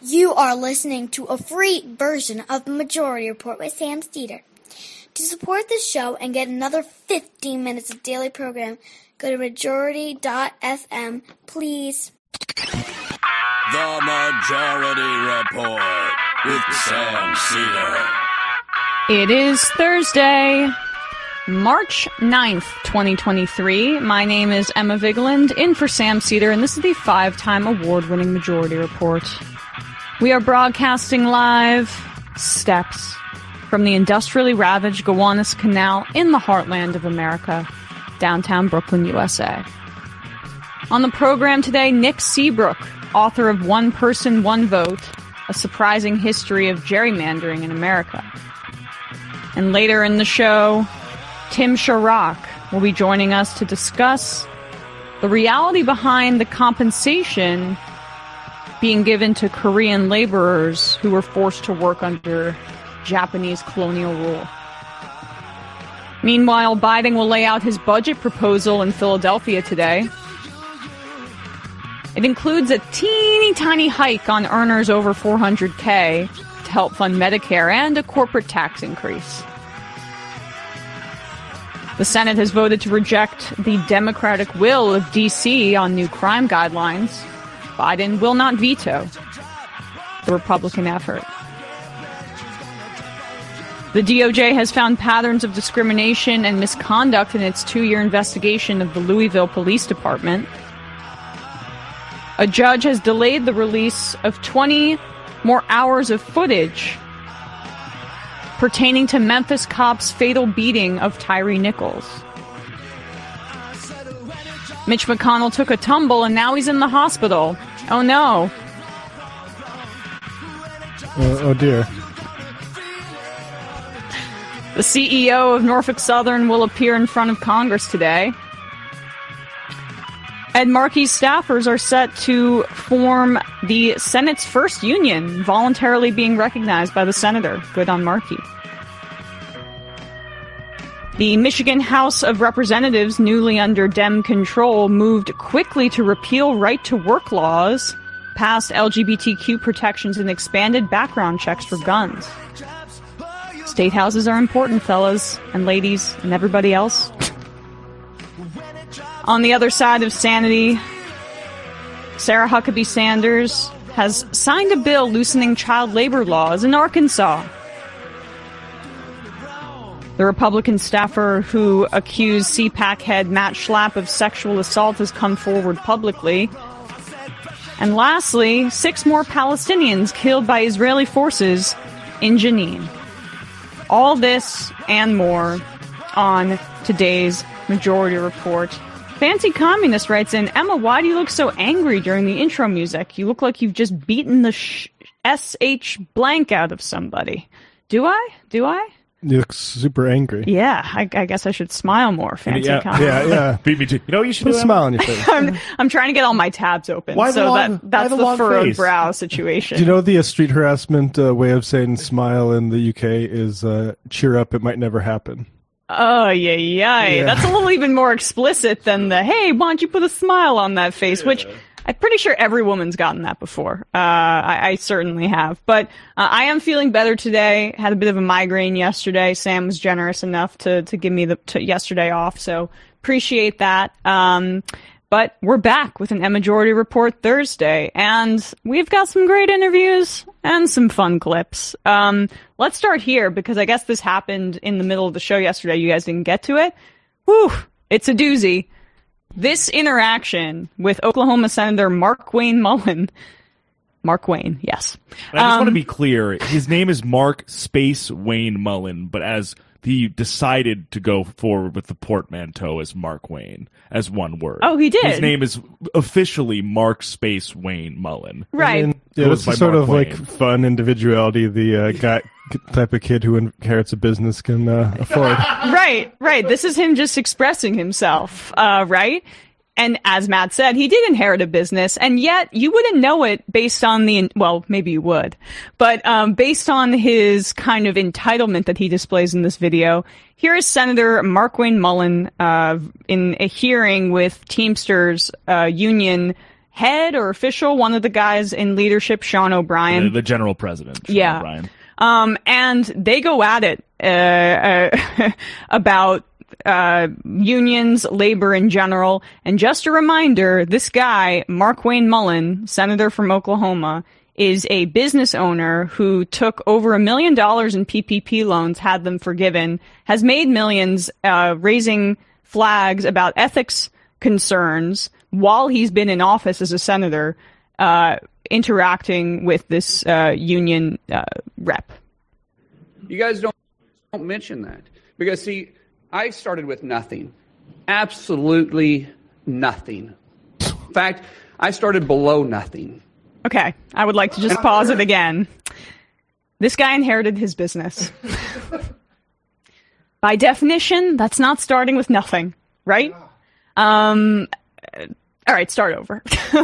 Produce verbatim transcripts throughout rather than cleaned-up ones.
You are listening to a free version of the Majority Report with Sam Steeder. To support this show and get another fifteen minutes of daily program, go to majority dot f m, please. The Majority Report with Sam Steeder. It is Thursday, March ninth, twenty twenty-three. My name is Emma Vigeland, in for Sam Steeder, and this is the five-time award-winning Majority Report. We are broadcasting live steps from the industrially ravaged Gowanus Canal in the heartland of America, downtown Brooklyn, U S A. On the program today, Nick Seabrook, author of One Person, One Vote, A Surprising History of Gerrymandering in America. And later in the show, Tim Sharrock will be joining us to discuss the reality behind the compensation being given to Korean laborers who were forced to work under Japanese colonial rule. Meanwhile, Biden will lay out his budget proposal in Philadelphia today. It includes a teeny tiny hike on earners over four hundred K to help fund Medicare and a corporate tax increase. The Senate has voted to reject the Democratic will of D C on new crime guidelines. Biden will not veto the Republican effort. The D O J has found patterns of discrimination and misconduct in its two-year investigation of the Louisville Police Department. A judge has delayed the release of twenty more hours of footage pertaining to Memphis cops' fatal beating of Tyree Nichols. Mitch McConnell took a tumble and now he's in the hospital. Oh no. Uh, oh dear. The C E O of Norfolk Southern will appear in front of Congress today. Ed Markey's staffers are set to form the Senate's first union, voluntarily being recognized by the senator. Good on Markey. The Michigan House of Representatives, newly under Dem control, moved quickly to repeal right-to-work laws, passed L G B T Q protections, and expanded background checks for guns. State houses are important, fellas and ladies and everybody else. On the other side of sanity, Sarah Huckabee Sanders has signed a bill loosening child labor laws in Arkansas. The Republican staffer who accused C PAC head Matt Schlapp of sexual assault has come forward publicly. And lastly, six more Palestinians killed by Israeli forces in Jenin. All this and more on today's Majority Report. Fancy Communist writes in, Emma, why do you look so angry during the intro music? You look like you've just beaten the sh- S H blank out of somebody. Do I? Do I? You look super angry. Yeah, I, I guess I should smile more, Fancy yeah, Communist. Yeah, yeah. Beat me too. You know what you should Put do? a smile on your face. I'm, I'm trying to get all my tabs open, Why the so long- that that's why the the, long furrowed face? brow situation. Do you know the uh, street harassment uh, way of saying smile in the U K is uh, cheer up, it might never happen? Oh, yeah, yeah, Yeah. That's a little even more explicit than the, hey, why don't you put a smile on that face, yeah. Which I'm pretty sure every woman's gotten that before. Uh, I, I certainly have. But uh, I am feeling better today. Had a bit of a migraine yesterday. Sam was generous enough to, to give me the to yesterday off, so appreciate that. Um, but we're back with an M Majority Report Thursday, and we've got some great interviews and some fun clips. Um, let's start here, because I guess this happened in the middle of the show yesterday. You guys didn't get to it. Whew, it's a doozy. This interaction with Oklahoma Senator Markwayne Mullin. Mark Wayne, yes. I just um, want to be clear. His name is Mark Space Wayne Mullin, but as he decided to go forward with the portmanteau as Mark Wayne, as one word. Oh, he did? His name is officially Mark Space Wayne Mullin. Right. And, yeah, Goes it's by the sort Mark of Wayne. like fun individuality the uh, guy type of kid who inherits a business can uh, afford. Right, right. This is him just expressing himself, uh, right? And as Matt said, he did inherit a business, and yet you wouldn't know it based on the, well, maybe you would, but um, based on his kind of entitlement that he displays in this video. Here is Senator Markwayne Mullin uh, in a hearing with Teamsters uh, union head or official, one of the guys in leadership, Sean O'Brien. The, the general president, Sean yeah. O'Brien. Um, and they go at it uh, uh, about uh, unions, labor in general. And just a reminder, this guy, Mark Wayne Mullen, senator from Oklahoma, is a business owner who took over a million dollars in P P P loans, had them forgiven, has made millions uh, raising flags about ethics concerns while he's been in office as a senator, uh, interacting with this uh, union uh, rep. You guys don't, don't mention that. Because, see, I started with nothing. Absolutely nothing. In fact, I started below nothing. Okay, I would like to just pause it again. This guy inherited his business. By definition, that's not starting with nothing, right? Um, all right, start over.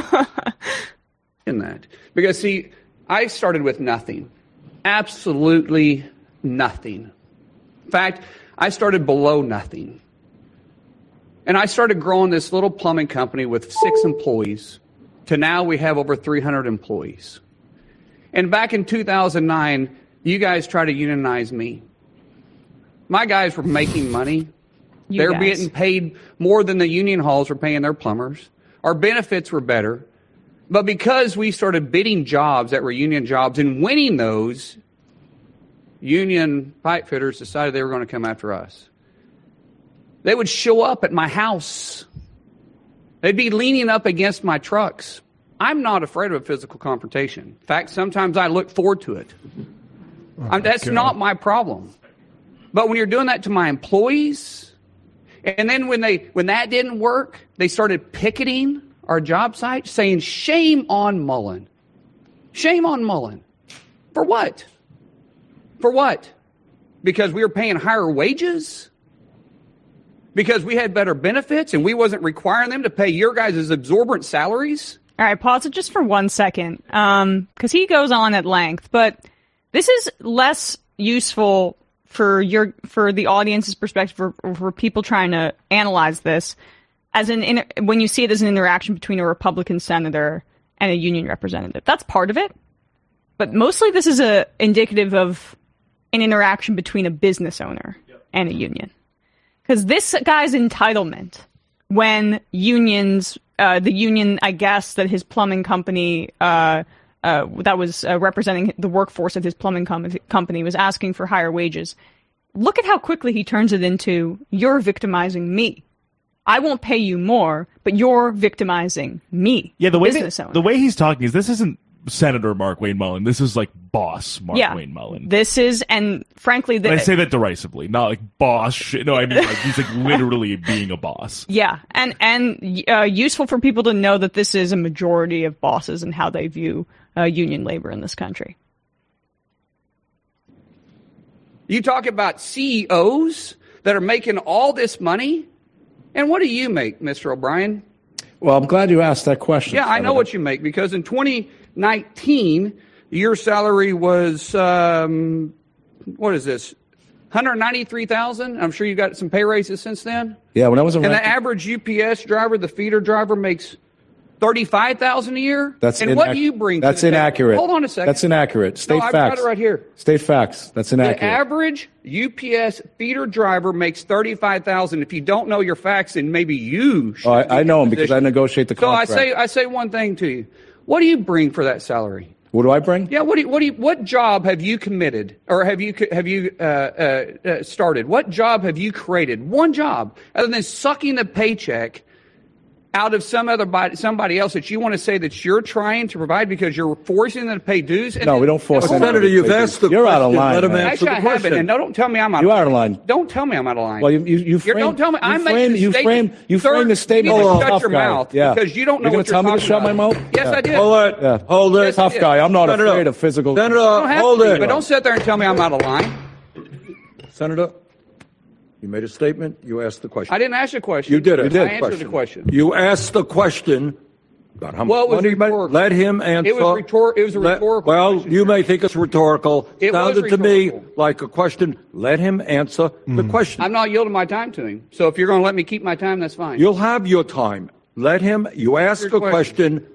In that. Because, see, I started with nothing. Absolutely nothing. In fact, I started below nothing. And I started growing this little plumbing company with six employees to now we have over three hundred employees. And back in two thousand nine, you guys tried to unionize me. My guys were making money. You They're guys. getting paid more than the union halls were paying their plumbers. Our benefits were better. But because we started bidding jobs that were union jobs and winning those, union pipe fitters decided they were going to come after us. They would show up at my house. They'd be leaning up against my trucks. I'm not afraid of a physical confrontation. In fact, sometimes I look forward to it. Oh I'm, that's God. not my problem. But when you're doing that to my employees, and then when they when that didn't work, they started picketing our job site, saying, shame on Mullen. Shame on Mullen. For what? For what? Because we were paying higher wages? Because we had better benefits and we wasn't requiring them to pay your guys' exorbitant salaries? All right, pause it just for one second, um, because he goes on at length. But this is less useful for your for the audience's perspective, for, for people trying to analyze this, as an inter- when you see it as an interaction between a Republican senator and a union representative. That's part of it, but mostly this is a indicative of an interaction between a business owner and a union. Because this guy's entitlement, when unions, uh, the union, I guess, that his plumbing company, uh, uh, that was uh, representing the workforce of his plumbing com- company, was asking for higher wages. Look at how quickly he turns it into, you're victimizing me. I won't pay you more, but you're victimizing me. Yeah, the way business that, owner. the way he's talking is this isn't Senator Mark Wayne Mullen. This is like boss Mark yeah, Wayne Mullen. This is, and frankly, the, And I say that derisively, not like boss shit. No, I mean like he's like literally being a boss. yeah, and and uh, useful for people to know that this is a majority of bosses and how they view uh, union labor in this country. You talk about C E Os that are making all this money, and what do you make, Mister O'Brien? Well, I'm glad you asked that question. Yeah, I know what you make, because in twenty nineteen, your salary was, um, what is this, one hundred ninety-three thousand dollars? I'm sure you got some pay raises since then. Yeah, when I was a And the rent- average U P S driver, the feeder driver, makes thirty-five thousand dollars a year? That's and inac- what do you bring That's to the table? inaccurate. Hold on a second. That's inaccurate. State no, I've facts. got it right here. State facts. That's The inaccurate. average U P S feeder driver makes thirty-five thousand dollars. If you don't know your facts, then maybe you should. Oh, I, be I in know that them because I position. negotiate the So I contract. say, I say one thing to you. What do you bring for that salary? What do I bring? Yeah, what do you, what do you, what job have you committed, or have you have you uh, uh, uh, started? What job have you created? One job, other than sucking the paycheck out of some other body, somebody else that you want to say that you're trying to provide because you're forcing them to pay dues. And No, then- we don't force Hold on. anybody Senator, you've to pay asked dues. the You're out of question. line. Let him man. answer Actually, the I haven't, question. and no, don't tell me I'm out. You of are line. out of line. Don't tell me I'm out of line. Well, you you, you You're- frame. don't tell me. You I'm frame, making a you statement. frame. You Sir, frame the statement. you need as to a shut tough your guy. mouth, Yeah. because you don't know You're what gonna you're tell me to talking shut my about. mouth? Yes, Yeah. I did. Hold it. Yeah. Hold it. Yes, Tough I did. guy. I'm not Senator, afraid of physical. Senator, You don't have hold to be, it. but don't sit there and tell me I'm out of line. Senator, you made a statement. You asked the question. I didn't ask a question. You did it. You did. I answered the question. You asked the question about how much Well, it was money you made. rhetorical. Let him answer. It was rhetor- it was a Let- rhetorical Well, question, you sir. may think it's rhetorical. It was Sounded to me rhetorical. like a question. Let him answer the question. I'm not yielding my time to him. So if you're going to let me keep my time, that's fine. You'll have your time. Let him. You ask Your a question.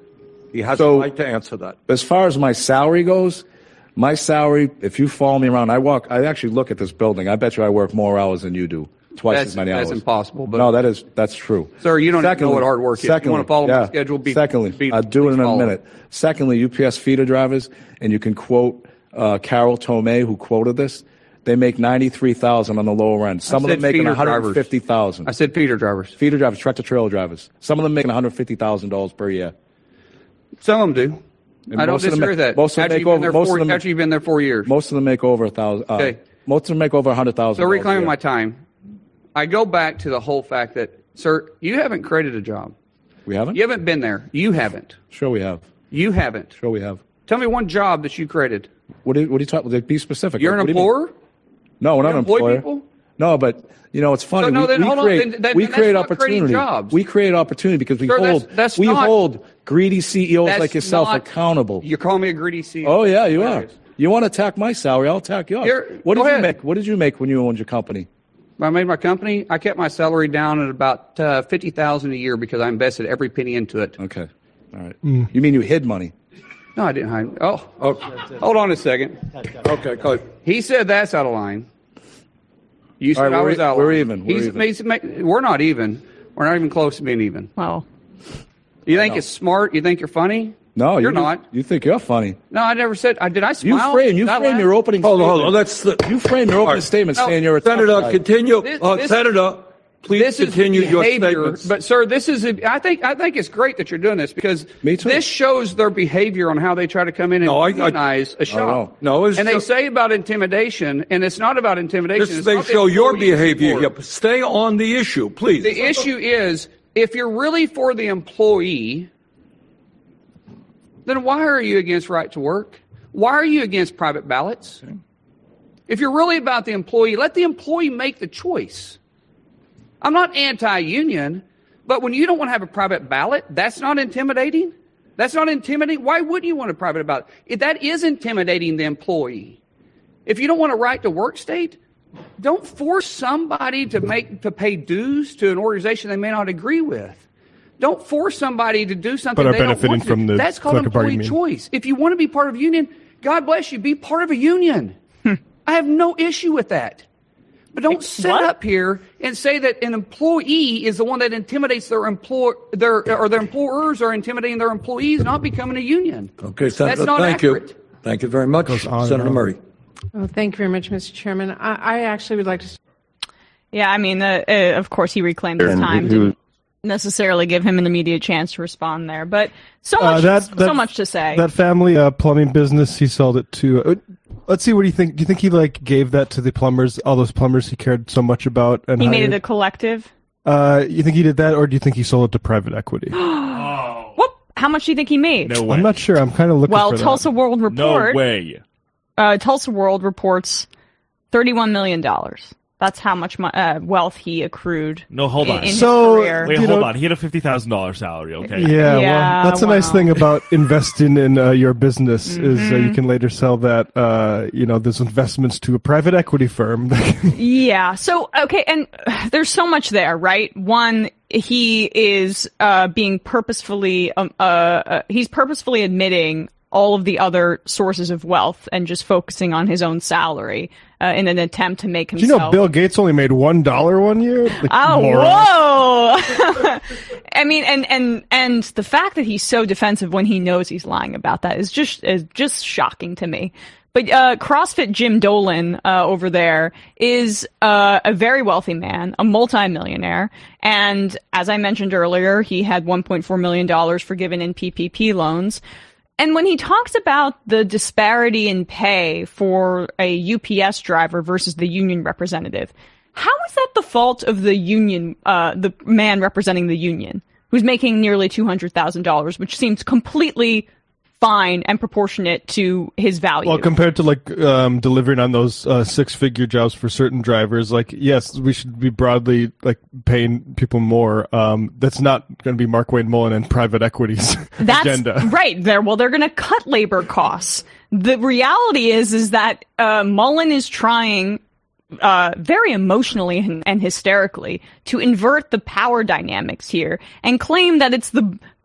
He has So- the right to answer that. As far as my salary goes, my salary, if you follow me around, I walk, I actually look at this building. I bet you I work more hours than you do. Twice That's- as many that's hours. impossible, but- no, that is, that's true. Sir, you don't even know what hard work is. You Secondly, wanna follow yeah, my schedule, be- Secondly, be- I'll do it please in a follow. minute. Secondly, U P S feeder drivers, and you can quote uh, Carol Tomei, who quoted this. They make ninety-three thousand on the lower end. Some of said them making feeder one hundred fifty thousand. I said feeder drivers. Feeder drivers, tractor trailer drivers. Some of them making one hundred fifty thousand dollars per year. Some of them do. And I don't most of them disagree make- with that. most of them after make you've been over- there most four, of them- after you've been there four years. Most of them make over a thousand. Uh, Okay. Most of them make over a hundred thousand. So reclaiming my time, I go back to the whole fact that, sir, you haven't created a job. We haven't. You haven't been there. You haven't. Sure, we have. You haven't. Sure, we have. Tell me one job that you created. What are, what are you talking? Be specific. You're What an do you mean? employer? No, we're not You an employ employer. people? No, but you know it's funny. So, no, we, then we hold on. create, Then- then we that's create not creating opportunity. jobs. We create opportunity because we Sir, that's- hold that's we not- hold greedy C E Os That's like yourself not- accountable. You're calling me a greedy C E O. Oh yeah, you are. Yes. You want to attack my salary? I'll attack yours. Here, what did go you ahead. make? What did you make when you owned your company? When I made my company, I kept my salary down at about uh, fifty thousand a year because I invested every penny into it. Okay, all right. You mean you hid money? No, I didn't hide. Oh, Okay, hold on a second. okay, go. He said that's out of line. You said All right, I we're was e- out of we're line. even, we're He's- even. he's ma- we're not even. We're not even close to being even. Well, You think it's smart? You think you're funny? No, You're you, not. You think you're funny? No, I never said. I did. I You smile? frame. You Did I frame laugh? your opening. Hold on, statement. hold on. Let's. You frame your opening All right. statement No, saying you're a tough Senator, guy. continue. This- uh, this- Senator, please This continue is your behavior, statements. but sir, this is. A, I think. I think it's great that you're doing this because Me too. this shows their behavior on how they try to come in and No, I- I- demonize a shop. No, it's and they just- say about intimidation, and it's not about intimidation. This It's may about the show your employees behavior anymore. here. But stay on the issue, please. The issue is, if you're really for the employee, then why are you against right to work? Why are you against private ballots? If you're really about the employee, let the employee make the choice. I'm not anti-union, but when you don't want to have a private ballot, that's not intimidating? That's not intimidating? Why wouldn't you want a private ballot? If that is intimidating the employee. If you don't want a right to work state, don't force somebody to make to pay dues to an organization they may not agree with. Don't force somebody to do something But are they don't benefiting want to. from the That's called collective employee bargaining. choice. If you want to be part of a union, God bless you, be part of a union. I have no issue with that. But don't sit what? up here and say that an employee is the one that intimidates their employer, their or their employers are intimidating their employees, not becoming a union. Okay, Senator, That's not thank accurate. you. Thank you very much. Goes on and Senator on. Murray. Oh, thank you very much, Mister Chairman. I, I actually would like to. yeah, I mean, uh, uh, of course, he reclaimed his time. Didn't necessarily give him an immediate chance to respond there, but so Uh, much, that- so that- much to say. That family uh, plumbing business, he sold it to. Uh, let's see, what do you think? Do you think he like gave that to the plumbers, all those plumbers he cared so much about? And he made hired? it a collective. Uh, you think he did that, or do you think he sold it to private equity? Whoop! How much do you think he made? No way. I'm not sure. I'm kind of looking well, for that. Tulsa World No Report. way. Uh, Tulsa World reports thirty-one million dollars. That's how much mo- uh, wealth he accrued. No, hold in, on. in his So- career. Wait, You hold know- on. He had a fifty thousand dollars salary. Okay. Yeah, Yeah, well, that's a nice wow. thing about investing in uh, your business is uh, Mm-hmm. you can later sell that, uh, you know, those investments to a private equity firm. Yeah. So, okay. And uh, there's so much there, right? One, he is, uh, being purposefully, um, uh, uh, he's purposefully admitting all of the other sources of wealth and just focusing on his own salary, uh, in an attempt to make Do you himself. know Bill Gates only made one dollar one year? Like, Oh, moron. whoa! I mean, and, and, and the fact that he's so defensive when he knows he's lying about that is just, is just shocking to me. But, uh, CrossFit Jim Dolan, uh, over there is, uh, a very wealthy man, a multimillionaire. And as I mentioned earlier, he had one point four million dollars forgiven in P P P loans. And when he talks about the disparity in pay for a U P S driver versus the union representative, how is that the fault of the union, uh, the man representing the union, who's making nearly two hundred thousand dollars, which seems completely fine and proportionate to his value? Well, compared to like um, delivering on those uh, six-figure jobs for certain drivers, like yes, we should be broadly like paying people more. Um, that's not going to be Mark Wayne Mullen and private equity's That's agenda. right. There, well, they're going to cut labor costs. The reality is, is that uh, Mullen is trying uh, very emotionally and, and hysterically to invert the power dynamics here and claim that it's the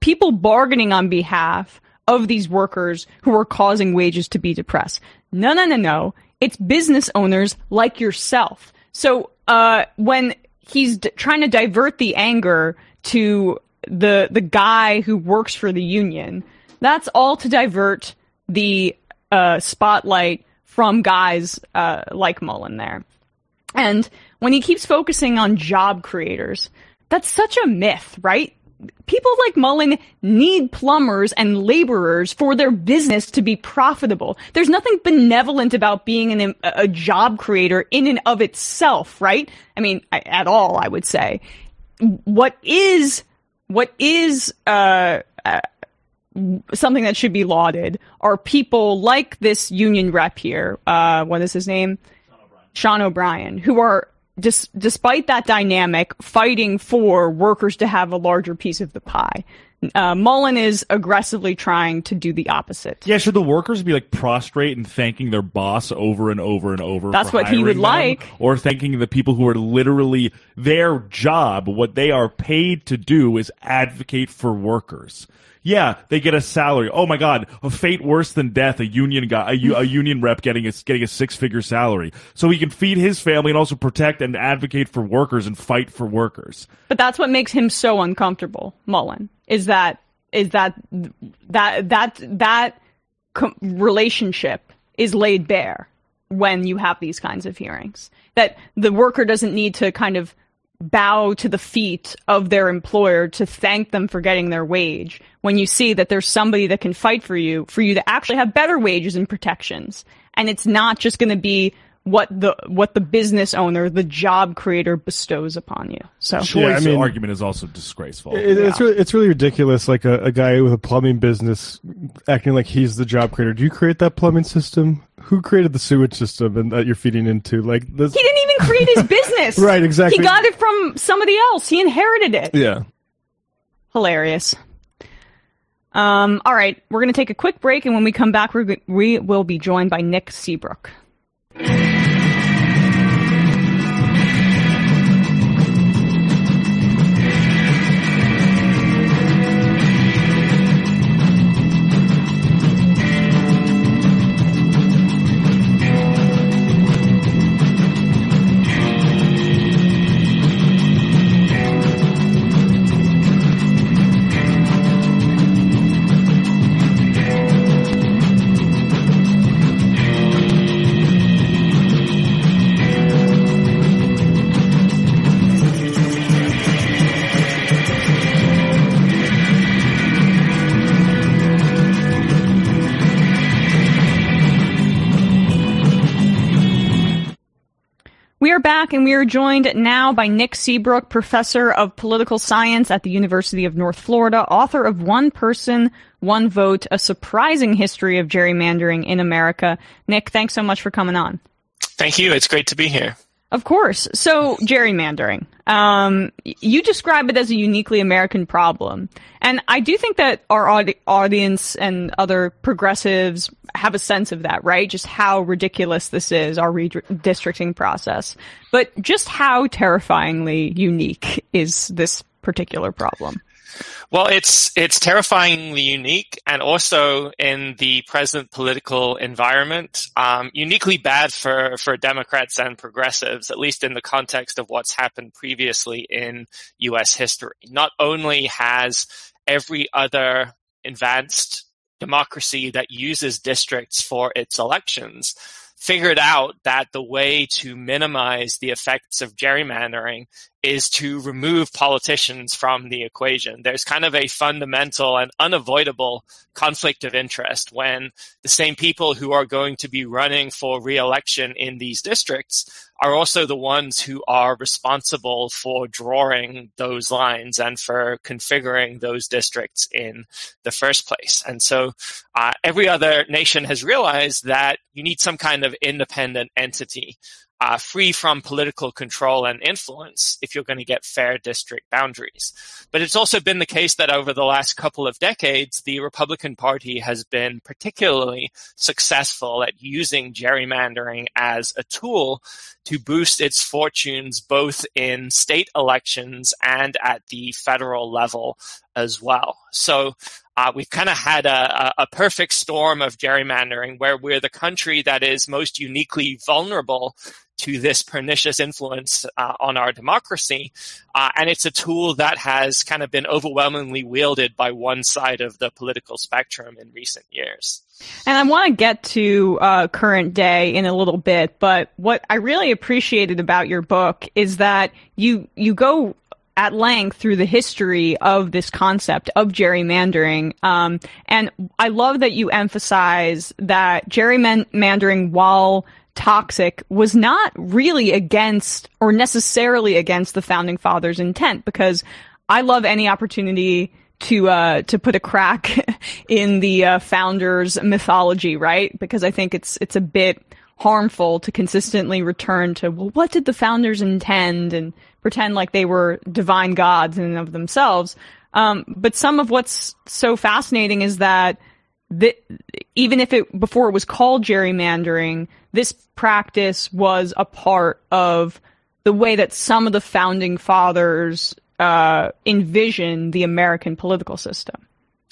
people bargaining on behalf of these workers who are causing wages to be depressed. No, no, no, no. It's business owners like yourself. So uh, when he's d- trying to divert the anger to the the guy who works for the union, that's all to divert the uh, spotlight from guys uh, like Mullen there. And when he keeps focusing on job creators, that's such a myth, right? People like Mullen need plumbers and laborers for their business to be profitable. There's nothing benevolent about being an, a job creator in and of itself, right? I mean, at all, I would say. What is, what is, uh, uh something that should be lauded are people like this union rep here. Uh, what is his name? Sean O'Brien, who are, dis- despite that dynamic, fighting for workers to have a larger piece of the pie. Uh, Mullen is aggressively trying to do the opposite. Yeah, should the workers be like prostrate and thanking their boss over and over and over? That's for what he would hiring them? like. Or thanking the people who are literally, their job, what they are paid to do is advocate for workers. Yeah, they get a salary. Oh my God, a fate worse than death. A union guy, a, u- a union rep getting a getting a six figure salary, so he can feed his family and also protect and advocate for workers and fight for workers. But that's what makes him so uncomfortable, Mullen. Is that is that that that that co- relationship is laid bare when you have these kinds of hearings. That the worker doesn't need to kind of bow to the feet of their employer to thank them for getting their wage when you see that there's somebody that can fight for you, for you to actually have better wages and protections. And it's not just going to be what the what the business owner, the job creator bestows upon you. So Choice Yeah, I mean- argument is also disgraceful. It, it's really, it's really ridiculous. Like a, a guy with a plumbing business acting like he's the job creator. Do you create that plumbing system? Who created the sewage system and that you're feeding into? Like this. he didn't even create his business. Right, exactly. He got it from somebody else. He inherited it. Yeah. Hilarious. Um, all right, we're going to take a quick break, and when we come back, we're, go- we will be joined by Nick Seabrook. We are back, and we are joined now by Nick Seabrook, professor of political science at the University of North Florida, author of One Person, One Vote, A Surprising History of Gerrymandering in America. Nick, thanks so much for coming on. Thank you. It's great to be here. Of course. So, gerrymandering. Um, you describe it as a uniquely American problem. And I do think that our audi- audience and other progressives have a sense of that, right? Just how ridiculous this is, our redistricting process. But just how terrifyingly unique is this particular problem? Well, it's it's terrifyingly unique, and also in the present political environment, um, uniquely bad for, for Democrats and progressives, at least in the context of what's happened previously in U S history. Not only has every other advanced democracy that uses districts for its elections figured out that the way to minimize the effects of gerrymandering is to remove politicians from the equation. There's kind of a fundamental and unavoidable conflict of interest when the same people who are going to be running for re-election in these districts are also the ones who are responsible for drawing those lines and for configuring those districts in the first place. And so uh, every other nation has realized that you need some kind of independent entity Uh, free from political control and influence if you're going to get fair district boundaries. But it's also been the case that over the last couple of decades, the Republican Party has been particularly successful at using gerrymandering as a tool to boost its fortunes both in state elections and at the federal level as well. So uh, we've kind of had a, a perfect storm of gerrymandering where we're the country that is most uniquely vulnerable to this pernicious influence uh, on our democracy. Uh, and it's a tool that has kind of been overwhelmingly wielded by one side of the political spectrum in recent years. And I want to get to uh, current day in a little bit, but what I really appreciated about your book is that you you go at length through the history of this concept of gerrymandering. Um, and I love that you emphasize that gerrymandering, while toxic, was not really against or necessarily against the Founding Fathers' intent, because I love any opportunity to uh to put a crack in the uh, founders' mythology, right? Because I think it's it's a bit harmful to consistently return to, well, what did the founders intend, and pretend like they were divine gods in and of themselves. Um, but some of what's so fascinating is that the, even if it before it was called gerrymandering, this practice was a part of the way that some of the founding fathers uh, envisioned the American political system.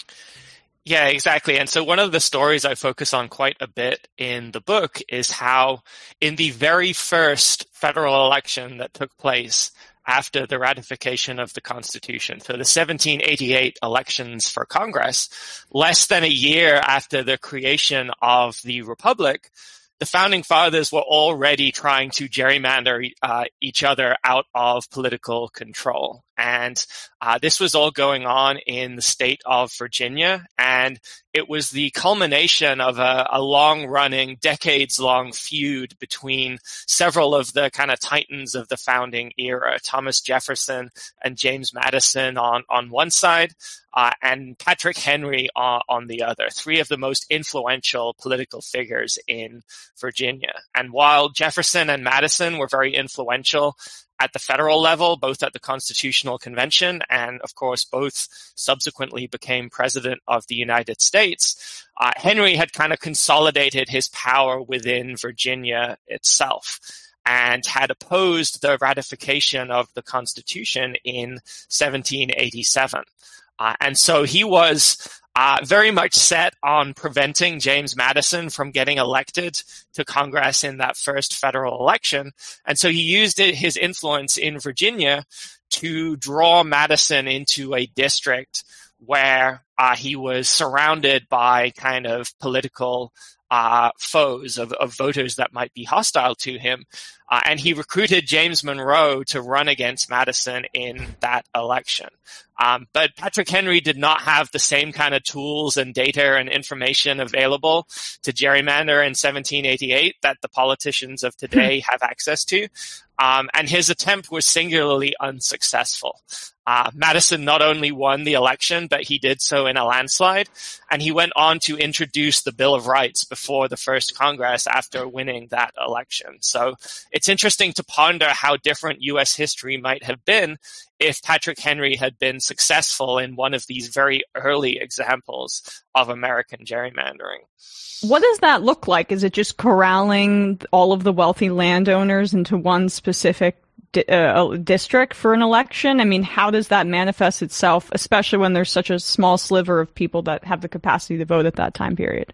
Yeah, exactly. And so one of the stories I focus on quite a bit in the book is how in the very first federal election that took place after the ratification of the Constitution, so the seventeen eighty-eight elections for Congress, less than a year after the creation of the Republic, the Founding Fathers were already trying to gerrymander uh, each other out of political control. And uh, this was all going on in the state of Virginia, and it was the culmination of a, a long-running, decades-long feud between several of the kind of titans of the founding era, Thomas Jefferson and James Madison on, on one side, uh, and Patrick Henry on, on the other, three of the most influential political figures in Virginia. And while Jefferson and Madison were very influential at the federal level, both at the Constitutional Convention, and of course both subsequently became president of the United States, uh, Henry had kind of consolidated his power within Virginia itself and had opposed the ratification of the Constitution in seventeen eighty-seven. Uh, and so he was Uh, very much set on preventing James Madison from getting elected to Congress in that first federal election. And so he used it, his influence in Virginia to draw Madison into a district where uh, he was surrounded by kind of political uh, foes of, of voters that might be hostile to him. Uh, and he recruited James Monroe to run against Madison in that election. Um, but Patrick Henry did not have the same kind of tools and data and information available to gerrymander in seventeen eighty-eight that the politicians of today have access to. Um, and his attempt was singularly unsuccessful. Uh, Madison not only won the election, but he did so in a landslide. And he went on to introduce the Bill of Rights before the first Congress after winning that election. So it's interesting to ponder how different U S history might have been if Patrick Henry had been successful in one of these very early examples of American gerrymandering. What does that look like? Is it just corralling all of the wealthy landowners into one specific di- uh, district for an election? I mean, how does that manifest itself, especially when there's such a small sliver of people that have the capacity to vote at that time period?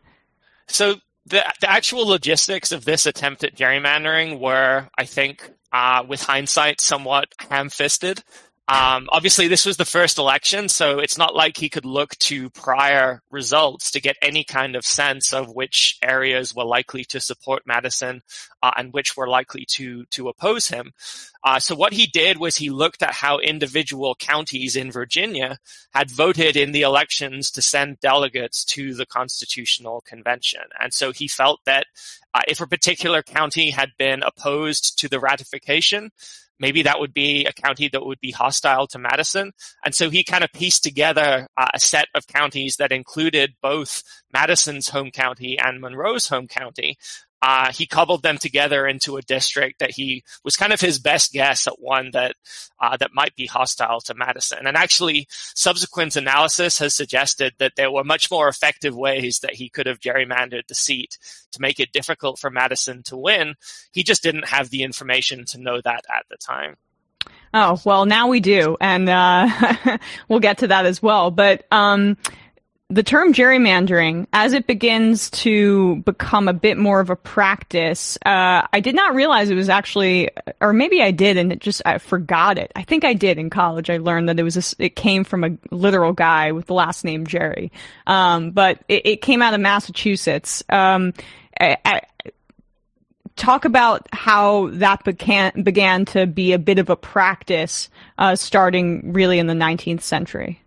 So the, the actual logistics of this attempt at gerrymandering were, I think, uh, with hindsight, somewhat ham-fisted. Um, obviously, this was the first election, so it's not like he could look to prior results to get any kind of sense of which areas were likely to support Madison uh, and which were likely to to oppose him. Uh, so what he did was he looked at how individual counties in Virginia had voted in the elections to send delegates to the Constitutional Convention. And so he felt that uh, if a particular county had been opposed to the ratification, maybe that would be a county that would be hostile to Madison. And so he kind of pieced together uh, a set of counties that included both Madison's home county and Monroe's home county. Uh, he cobbled them together into a district that he was kind of his best guess at one that uh, that might be hostile to Madison. And actually, subsequent analysis has suggested that there were much more effective ways that he could have gerrymandered the seat to make it difficult for Madison to win. He just didn't have the information to know that at the time. Oh, well, now we do, and uh, we'll get to that as well. But um, the term gerrymandering, as it begins to become a bit more of a practice, uh, I did not realize it was actually, or maybe I did, and it just I forgot it. I think I did in college. I learned that it was a, it came from a literal guy with the last name Jerry, um, but it, it came out of Massachusetts. Um, I, I, Talk about how that began began to be a bit of a practice, uh, starting really in the nineteenth century.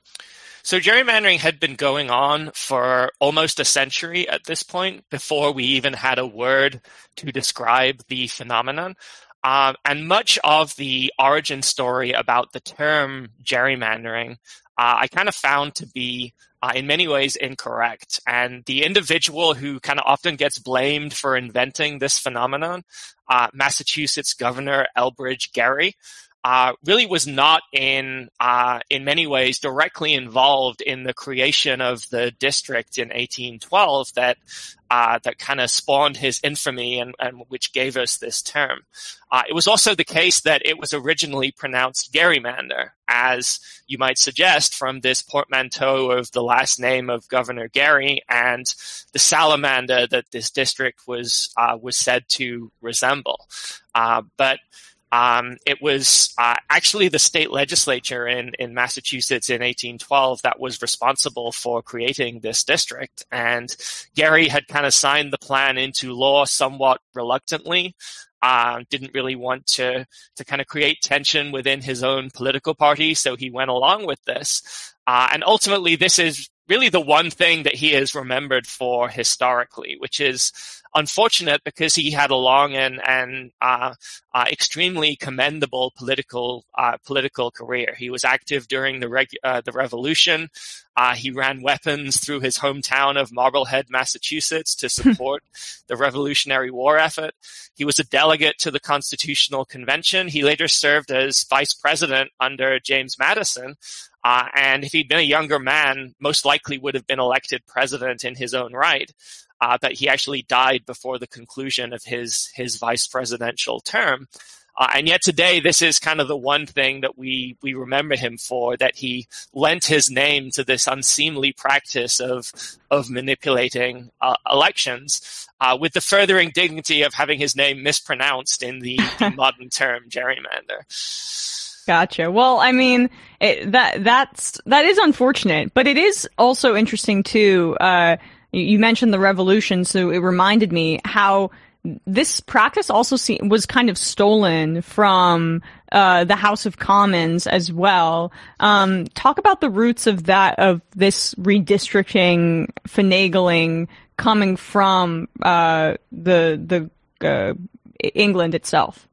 So gerrymandering had been going on for almost a century at this point, before we even had a word to describe the phenomenon. Um, and much of the origin story about the term gerrymandering, uh, I kind of found to be Uh, in many ways incorrect. And the individual who kind of often gets blamed for inventing this phenomenon, uh, Massachusetts Governor Elbridge Gerry, uh, really was not in, uh, in many ways directly involved in the creation of the district in eighteen twelve that, uh, that kind of spawned his infamy and, and which gave us this term. Uh, it was also the case that it was originally pronounced gerrymander, as you might suggest, from this portmanteau of the last name of Governor Gerry and the salamander that this district was, uh, was said to resemble. Uh, but Um, it was uh, actually the state legislature in, in Massachusetts in eighteen twelve that was responsible for creating this district. And Gerry had kind of signed the plan into law somewhat reluctantly, uh, didn't really want to, to kind of create tension within his own political party, so he went along with this. Uh, and ultimately, this is really the one thing that he is remembered for historically, which is unfortunate because he had a long and, and uh, uh, extremely commendable political uh, political career. He was active during the reg- uh, the Revolution. Uh, he ran weapons through his hometown of Marblehead, Massachusetts, to support the Revolutionary War effort. He was a delegate to the Constitutional Convention. He later served as vice president under James Madison. Uh, and if he'd been a younger man, most likely would have been elected president in his own right. Uh, but he actually died before the conclusion of his, his vice presidential term. Uh, and yet today, this is kind of the one thing that we, we remember him for, that he lent his name to this unseemly practice of, of manipulating uh, elections, uh, with the further indignity of having his name mispronounced in the, the modern term gerrymander. Gotcha. Well, I mean, it, that that's that is unfortunate, but it is also interesting too. Uh, you, you mentioned the revolution, so it reminded me how this practice also see, was kind of stolen from uh, the House of Commons as well. Um, talk about the roots of that, of this redistricting, finagling coming from uh, the the uh, England itself.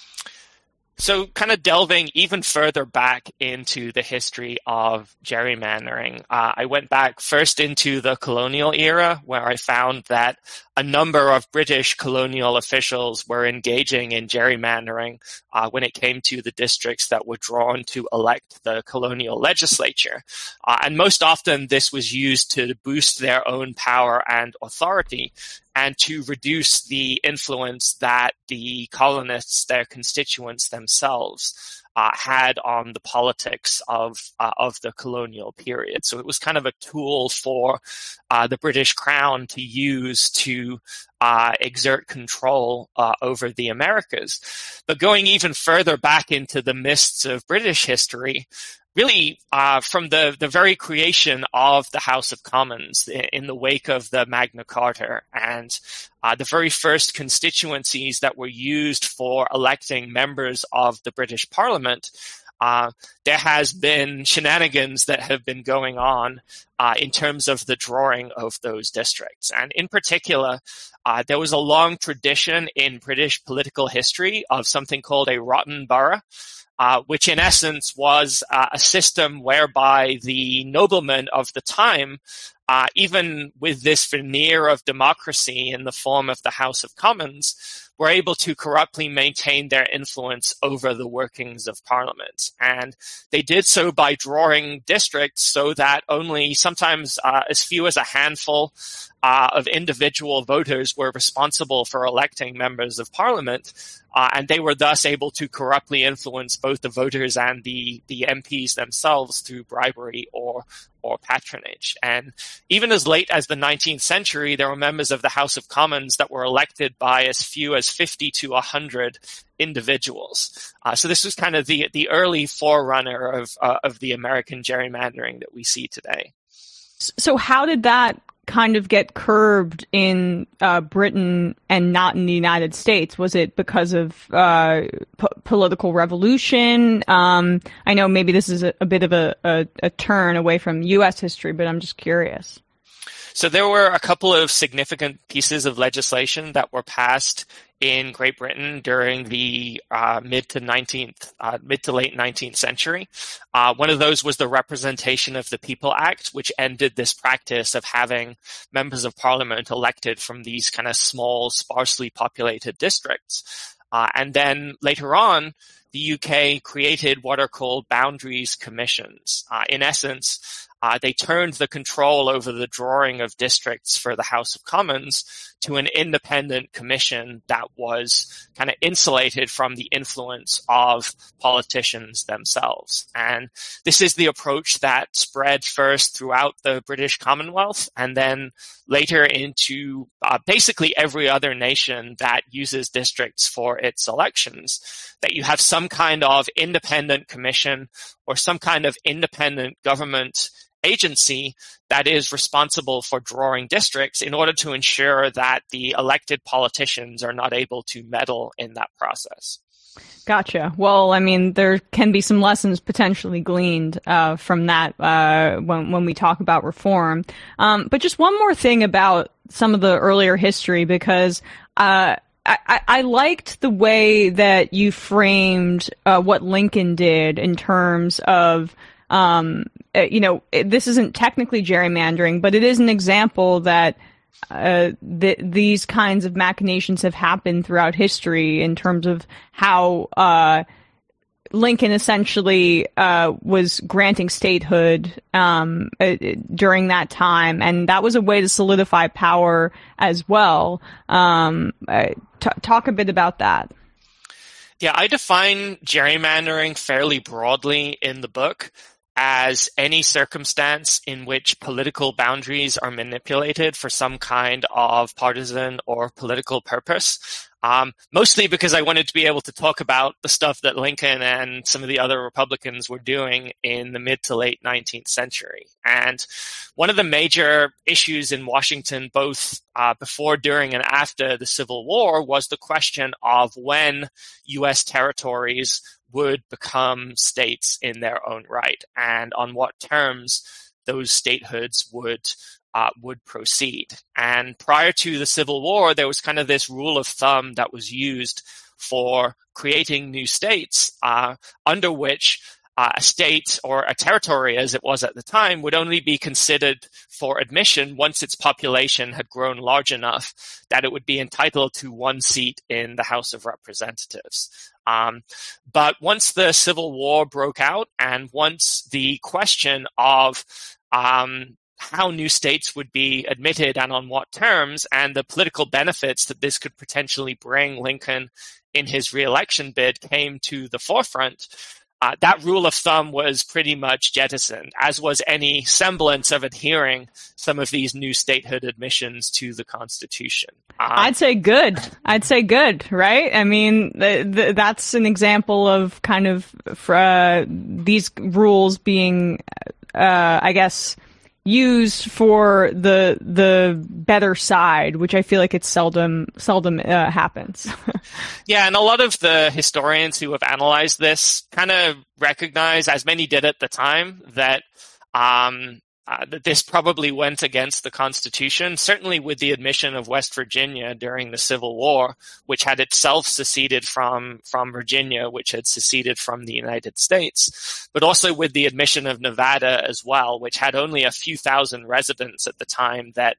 So kind of delving even further back into the history of gerrymandering, uh, I went back first into the colonial era, where I found that a number of British colonial officials were engaging in gerrymandering uh, when it came to the districts that were drawn to elect the colonial legislature. Uh, and most often this was used to boost their own power and authority, and to reduce the influence that the colonists, their constituents themselves, uh, had on the politics of uh, of the colonial period. So it was kind of a tool for uh, the British Crown to use to uh, exert control uh, over the Americas. But going even further back into the mists of British history, really, uh, from the, the very creation of the House of Commons in the wake of the Magna Carta, and uh, the very first constituencies that were used for electing members of the British Parliament, uh, there has been shenanigans that have been going on uh, in terms of the drawing of those districts. And in particular, uh, there was a long tradition in British political history of something called a rotten borough. Uh, which in essence was uh, a system whereby the noblemen of the time, uh, even with this veneer of democracy in the form of the House of Commons, were able to corruptly maintain their influence over the workings of Parliament. And they did so by drawing districts so that only sometimes uh, as few as a handful uh, of individual voters were responsible for electing members of Parliament. Uh, and they were thus able to corruptly influence both the voters and the, the M Ps themselves through bribery or or patronage. And even as late as the nineteenth century, there were members of the House of Commons that were elected by as few as fifty to one hundred individuals. Uh, so this was kind of the the early forerunner of uh, of the American gerrymandering that we see today. So how did that kind of get curbed in uh, Britain and not in the United States? Was it because of uh, po- political revolution? Um, I know maybe this is a, a bit of a, a, a turn away from U S history, but I'm just curious. So there were a couple of significant pieces of legislation that were passed in Great Britain during the uh, mid to nineteenth, uh, mid to late nineteenth century. Uh, one of those was the Representation of the People Act, which ended this practice of having members of Parliament elected from these kind of small, sparsely populated districts. Uh, and then later on, the U K created what are called boundaries commissions. Uh, in essence, Uh, they turned the control over the drawing of districts for the House of Commons to an independent commission that was kind of insulated from the influence of politicians themselves. And this is the approach that spread first throughout the British Commonwealth and then later into uh, basically every other nation that uses districts for its elections, that you have some kind of independent commission or some kind of independent government agency that is responsible for drawing districts in order to ensure that the elected politicians are not able to meddle in that process. Gotcha. Well, I mean, there can be some lessons potentially gleaned uh, from that uh, when when we talk about reform. Um, but just one more thing about some of the earlier history, because uh, I, I liked the way that you framed uh, what Lincoln did in terms of Um, you know, this isn't technically gerrymandering, but it is an example that uh, th- these kinds of machinations have happened throughout history in terms of how uh, Lincoln essentially uh, was granting statehood um, uh, during that time, and that was a way to solidify power as well. Um, uh, t- talk a bit about that. Yeah, I define gerrymandering fairly broadly in the book as any circumstance in which political boundaries are manipulated for some kind of partisan or political purpose. Um, mostly because I wanted to be able to talk about the stuff that Lincoln and some of the other Republicans were doing in the mid to late nineteenth century. And one of the major issues in Washington, both uh, before, during, and after the Civil War, was the question of when U S territories would become states in their own right and on what terms those statehoods would Uh, would proceed. And prior to the Civil War, there was kind of this rule of thumb that was used for creating new states, uh, under which uh, a state or a territory, as it was at the time, would only be considered for admission once its population had grown large enough that it would be entitled to one seat in the House of Representatives. Um, but once the Civil War broke out and once the question of um, how new states would be admitted and on what terms, and the political benefits that this could potentially bring Lincoln in his re-election bid came to the forefront, uh, that rule of thumb was pretty much jettisoned, as was any semblance of adhering some of these new statehood admissions to the Constitution. Um, I'd say good. I'd say good, right? I mean, th- th- that's an example of kind of uh, these rules being, uh, I guess, used for the the better side, which I feel like it seldom seldom uh, happens. Yeah, and a lot of the historians who have analyzed this kind of recognize, as many did at the time, that um, uh, that this probably went against the Constitution, certainly with the admission of West Virginia during the Civil War, which had itself seceded from, from Virginia, which had seceded from the United States, but also with the admission of Nevada as well, which had only a few thousand residents at the time that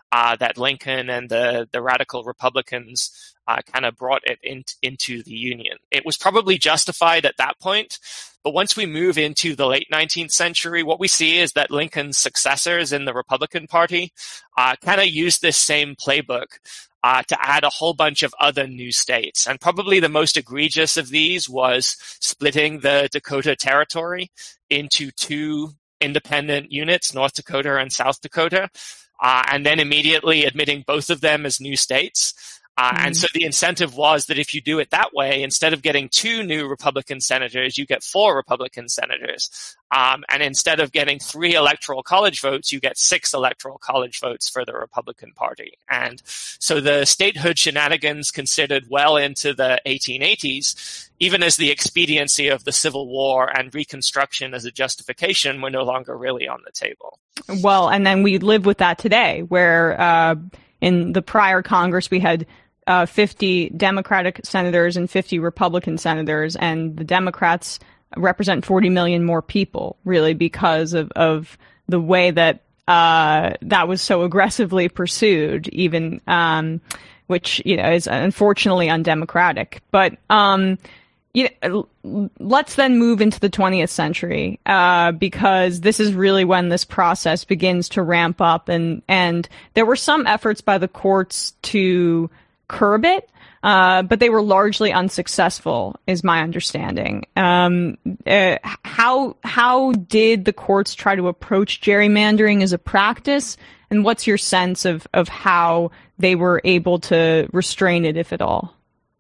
uh, that Lincoln and the, the radical Republicans uh, kind of brought it in, into the Union. It was probably justified at that point, but once we move into the late nineteenth century, what we see is that Lincoln's successors in the Republican Party uh, kind of used this same playbook Uh, to add a whole bunch of other new states. And probably the most egregious of these was splitting the Dakota Territory into two independent units, North Dakota and South Dakota, uh, and then immediately admitting both of them as new states. Uh, mm. And so the incentive was that if you do it that way, instead of getting two new Republican senators, you get four Republican senators. Um, and instead of getting three electoral college votes, you get six electoral college votes for the Republican Party. And so the statehood shenanigans considered well into the eighteen eighties, even as the expediency of the Civil War and Reconstruction as a justification were no longer really on the table. Well, and then we live with that today, where uh, in the prior Congress we had uh, fifty Democratic senators and fifty Republican senators, and the Democrats represent forty million more people, really, because of, of the way that uh, that was so aggressively pursued, even, um, which, you know, is unfortunately undemocratic. But um, you know, let's then move into the twentieth century, uh, because this is really when this process begins to ramp up, and, and there were some efforts by the courts to curb it. Uh, but they were largely unsuccessful, is my understanding. Um, uh, how how did the courts try to approach gerrymandering as a practice, and what's your sense of, of how they were able to restrain it, if at all?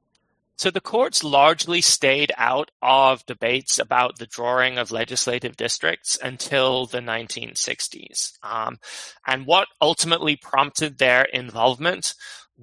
So the courts largely stayed out of debates about the drawing of legislative districts until the nineteen sixties. Um, and what ultimately prompted their involvement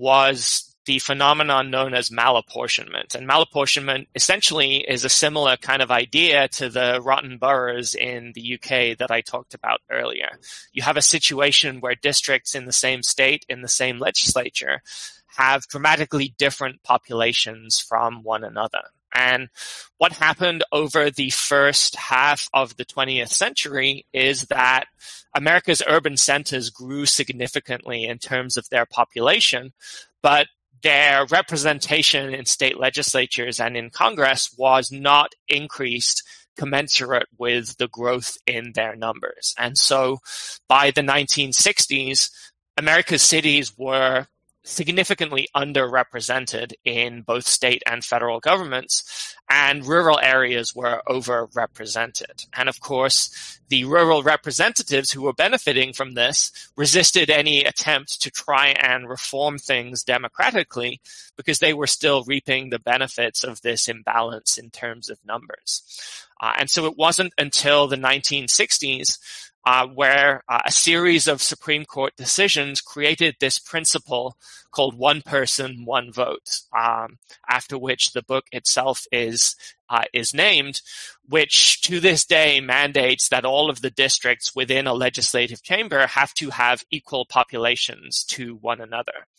was the phenomenon known as malapportionment. And malapportionment essentially is a similar kind of idea to the rotten boroughs in the U K that I talked about earlier. You have a situation where districts in the same state, in the same legislature, have dramatically different populations from one another. And what happened over the first half of the twentieth century is that America's urban centers grew significantly in terms of their population, but their representation in state legislatures and in Congress was not increased commensurate with the growth in their numbers. And so by the nineteen sixties, America's cities were significantly underrepresented in both state and federal governments, and rural areas were overrepresented. And of course, the rural representatives who were benefiting from this resisted any attempt to try and reform things democratically because they were still reaping the benefits of this imbalance in terms of numbers. Uh, and so it wasn't until the nineteen sixties Uh, where uh, a series of Supreme Court decisions created this principle called one person, one vote, um, after which the book itself is uh, is named, which to this day mandates that all of the districts within a legislative chamber have to have equal populations to one another.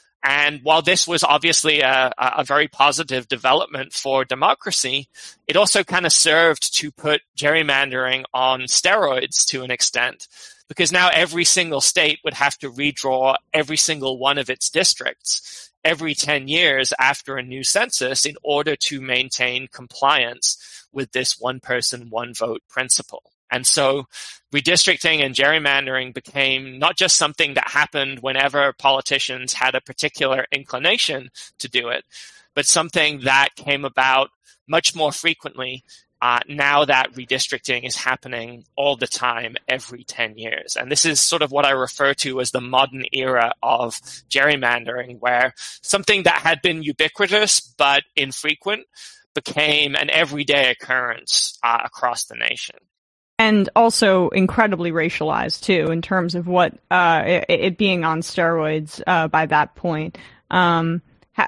And while this was obviously a, a very positive development for democracy, it also kind of served to put gerrymandering on steroids to an extent, because now every single state would have to redraw every single one of its districts every ten years after a new census in order to maintain compliance with this one person, one vote principle. And so redistricting and gerrymandering became not just something that happened whenever politicians had a particular inclination to do it, but something that came about much more frequently uh, now that redistricting is happening all the time, every ten years. And this is sort of what I refer to as the modern era of gerrymandering, where something that had been ubiquitous but infrequent became an everyday occurrance uh, across the nation. And also incredibly racialized, too, in terms of what uh, it, it being on steroids uh, by that point. Um,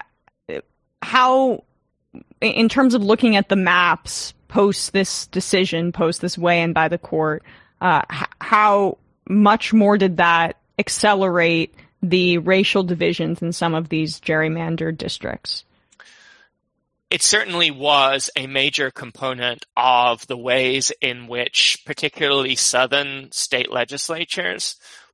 how, in terms of looking at the maps post this decision, post this weigh-in by the court, uh, how much more did that accelerate the racial divisions in some of these gerrymandered districts? It certainly was a major component of the ways in which particularly southern state legislatures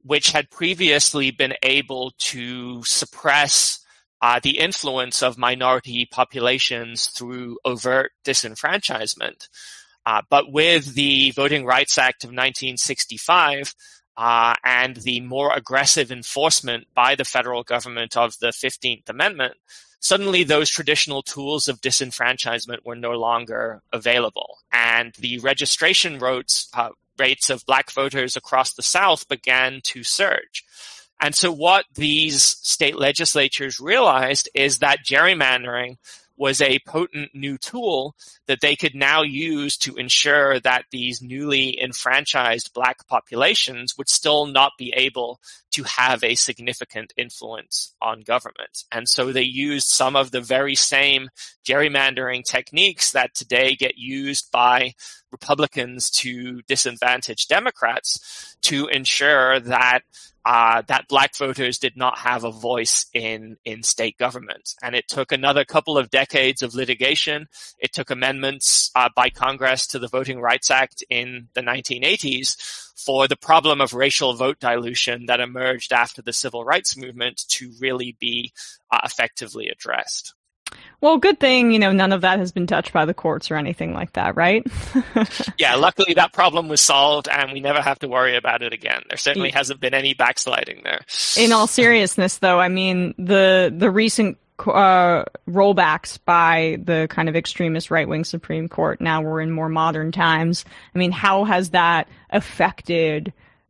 which had previously been able to suppress uh, the influence of minority populations through overt disenfranchisement. Uh, but with the Voting Rights Act of nineteen sixty-five uh, and the more aggressive enforcement by the federal government of the fifteenth Amendment, suddenly those traditional tools of disenfranchisement were no longer available. And the registration rates, uh, rates of black voters across the South began to surge. And so what these state legislatures realized is that gerrymandering was a potent new tool that they could now use to ensure that these newly enfranchised black populations would still not be able to have a significant influence on government. And so they used some of the very same gerrymandering techniques that today get used by Republicans to disadvantage Democrats to ensure that Uh, that black voters did not have a voice in, in state government. And it took another couple of decades of litigation. It took amendments uh, by Congress to the Voting Rights Act in the nineteen eighties for the problem of racial vote dilution that emerged after the civil rights movement to really be uh, effectively addressed. Well, good thing, you know, none of that has been touched by the courts or anything like that, right? Yeah, luckily that problem was solved and we never have to worry about it again. There certainly yeah. hasn't been any backsliding there. In all seriousness, though, I mean, the the recent uh, rollbacks by the kind of extremist right-wing Supreme Court, now we're in more modern times. I mean, how has that affected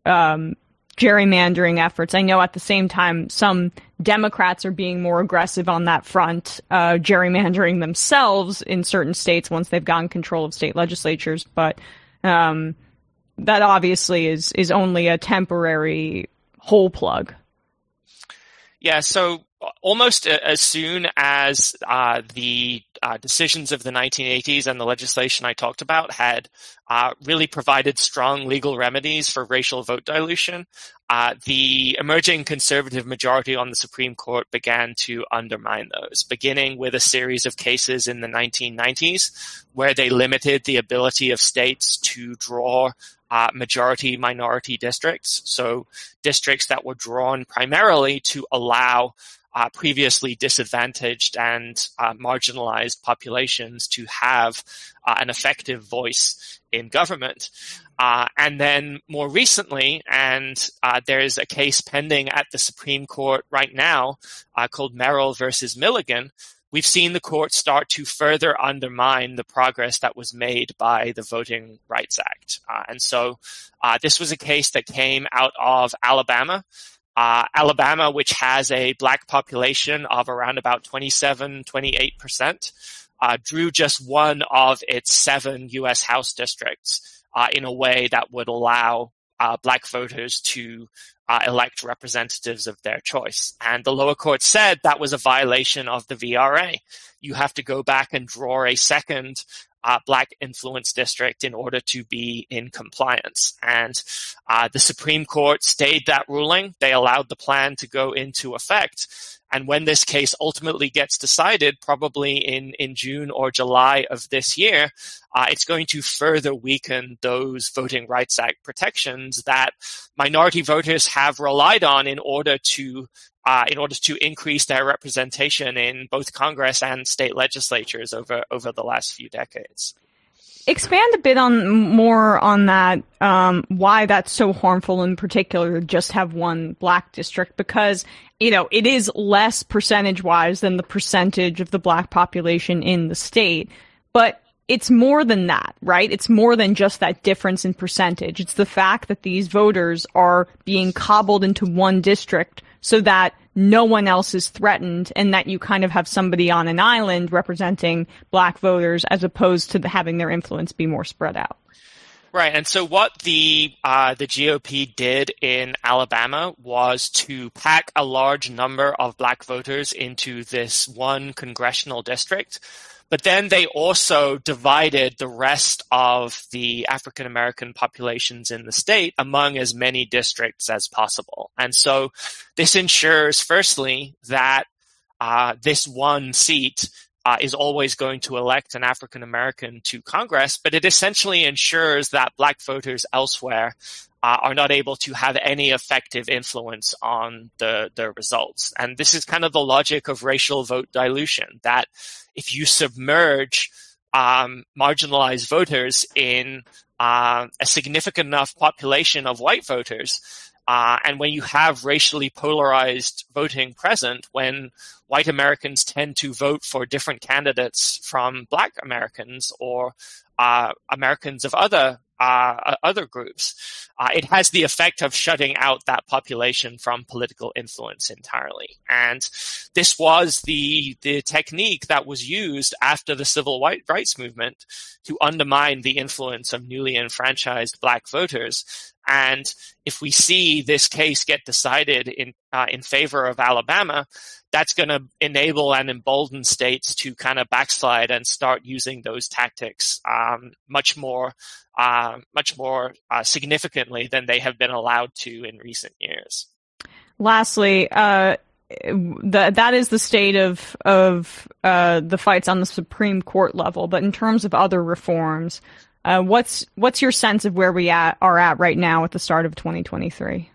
um gerrymandering efforts? I know at the same time some Democrats are being more aggressive on that front, uh, gerrymandering themselves in certain states once they've gotten control of state legislatures. But um, that obviously is is only a temporary hole plug. Yeah, so almost as soon as uh, the uh, decisions of the nineteen eighties and the legislation I talked about had uh, really provided strong legal remedies for racial vote dilution, uh, the emerging conservative majority on the Supreme Court began to undermine those, beginning with a series of cases in the nineteen nineties where they limited the ability of states to draw Uh, majority minority districts, so districts that were drawn primarily to allow uh, previously disadvantaged and uh, marginalized populations to have uh, an effective voice in government. Uh, and then more recently, and uh, there's a case pending at the Supreme Court right now uh, called Merrill versus Milligan, we've seen the court start to further undermine the progress that was made by the Voting Rights Act. Uh, and so uh, this was a case that came out of Alabama. Uh, Alabama, which has a black population of around about twenty-seven, twenty-eight percent, uh, drew just one of its seven U S House districts uh, in a way that would allow uh, black voters to Uh, elect representatives of their choice. And the lower court said that was a violation of the V R A. You have to go back and draw a second uh, black influence district in order to be in compliance. And uh, the Supreme Court stayed that ruling. They allowed the plan to go into effect. And when this case ultimately gets decided, probably in, in June or July of this year, uh, it's going to further weaken those Voting Rights Act protections that minority voters have relied on in order to uh, in order to increase their representation in both Congress and state legislatures over over the last few decades. Expand a bit on more on that, um, why that's so harmful in particular to just have one black district, because, you know, it is less percentage wise than the percentage of the black population in the state, but it's more than that, right? It's more than just that difference in percentage. It's the fact that these voters are being cobbled into one district so that no one else is threatened, and that you kind of have somebody on an island representing black voters as opposed to the, having their influence be more spread out. Right. And so what the uh, the G O P did in Alabama was to pack a large number of black voters into this one congressional district. But then they also divided the rest of the African American populations in the state among as many districts as possible. And so this ensures, firstly, that uh, this one seat uh, is always going to elect an African American to Congress, but it essentially ensures that black voters elsewhere uh, are not able to have any effective influence on the, the results. And this is kind of the logic of racial vote dilution, that if you submerge um, marginalized voters in uh, a significant enough population of white voters, Uh, and when you have racially polarized voting present, when white Americans tend to vote for different candidates from black Americans or uh, Americans of other uh, other groups, uh, it has the effect of shutting out that population from political influence entirely. And this was the the technique that was used after the civil rights movement to undermine the influence of newly enfranchised black voters. And if we see this case get decided in uh, in favor of Alabama, that's going to enable and embolden states to kind of backslide and start using those tactics um, much more uh, much more uh, significantly than they have been allowed to in recent years. Lastly, uh, the, that is the state of of uh, the fights on the Supreme Court level. But in terms of other reforms, Uh, what's what's your sense of where we at, are at right now at the start of twenty twenty-three?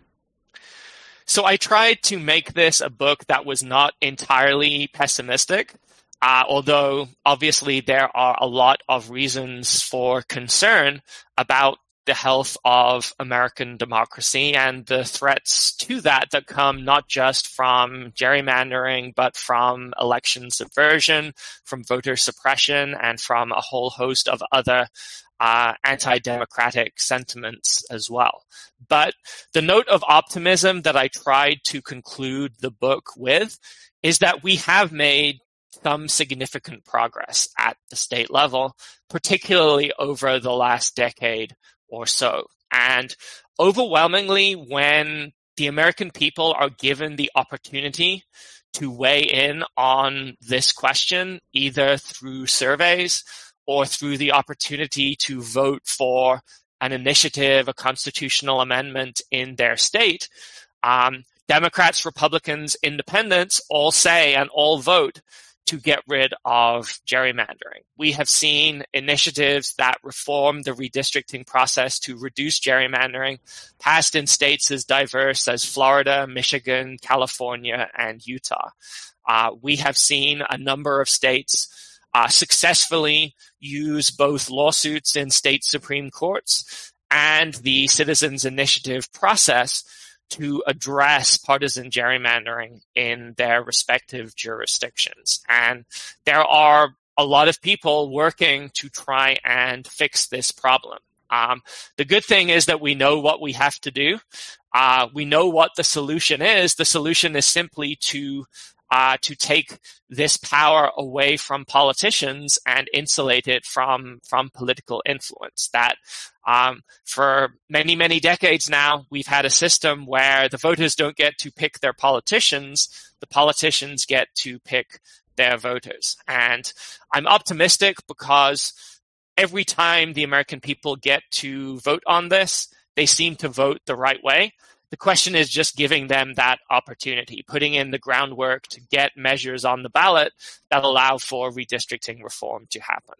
So I tried to make this a book that was not entirely pessimistic, uh, although obviously there are a lot of reasons for concern about the health of American democracy and the threats to that that come not just from gerrymandering, but from election subversion, from voter suppression, and from a whole host of other Uh, anti-democratic sentiments as well. But the note of optimism that I tried to conclude the book with is that we have made some significant progress at the state level, particularly over the last decade or so. And overwhelmingly, when the American people are given the opportunity to weigh in on this question, either through surveys or through the opportunity to vote for an initiative, a constitutional amendment in their state, um, Democrats, Republicans, Independents all say and all vote to get rid of gerrymandering. We have seen initiatives that reform the redistricting process to reduce gerrymandering passed in states as diverse as Florida, Michigan, California, and Utah. Uh, we have seen a number of states Uh, successfully use both lawsuits in state Supreme Courts and the citizens initiative process to address partisan gerrymandering in their respective jurisdictions. And there are a lot of people working to try and fix this problem. Um, the good thing is that we know what we have to do. Uh, we know what the solution is. The solution is simply to Uh, to take this power away from politicians and insulate it from from political influence. That um, for many, many decades now, we've had a system where the voters don't get to pick their politicians, the politicians get to pick their voters. And I'm optimistic because every time the American people get to vote on this, they seem to vote the right way. The question is just giving them that opportunity, putting in the groundwork to get measures on the ballot that allow for redistricting reform to happen.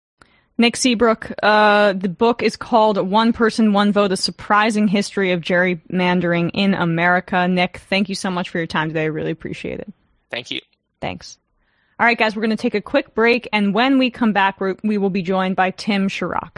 Nick Seabrook, uh, the book is called One Person, One Vote, A Surprising History of Gerrymandering in America. Nick, thank you so much for your time today. I really appreciate it. Thank you. Thanks. All right, guys, we're going to take a quick break, and when we come back, we're, we will be joined by Tim Sharrock.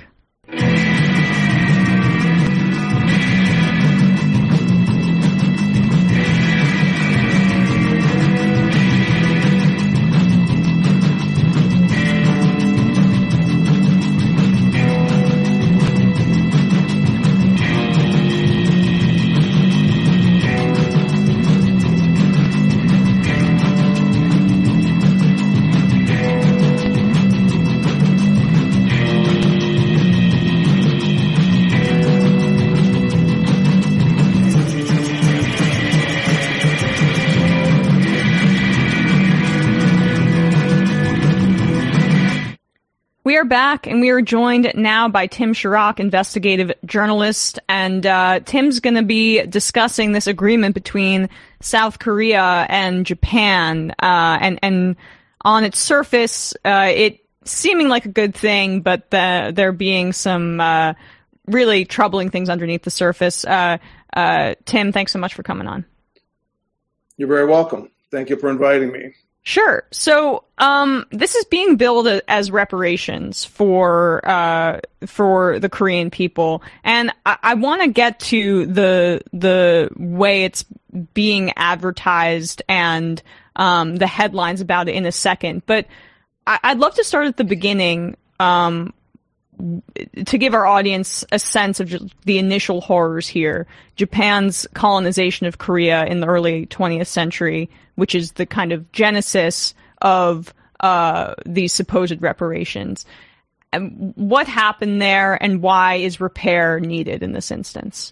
We are back, and we are joined now by Tim Sharrock, investigative journalist, and uh, Tim's going to be discussing this agreement between South Korea and Japan, uh, and and on its surface, uh, it seeming like a good thing, but the, there being some uh, really troubling things underneath the surface. Uh, uh, Tim, thanks so much for coming on. You're very welcome. Thank you for inviting me. Sure. So, um, this is being billed as reparations for, uh, for the Korean people. And I, I want to get to the, the way it's being advertised and, um, the headlines about it in a second. But I, I'd love to start at the beginning, um, to give our audience a sense of just the initial horrors here. Japan's colonization of Korea in the early twentieth century, which is the kind of genesis of uh, these supposed reparations. And what happened there, and why is repair needed in this instance?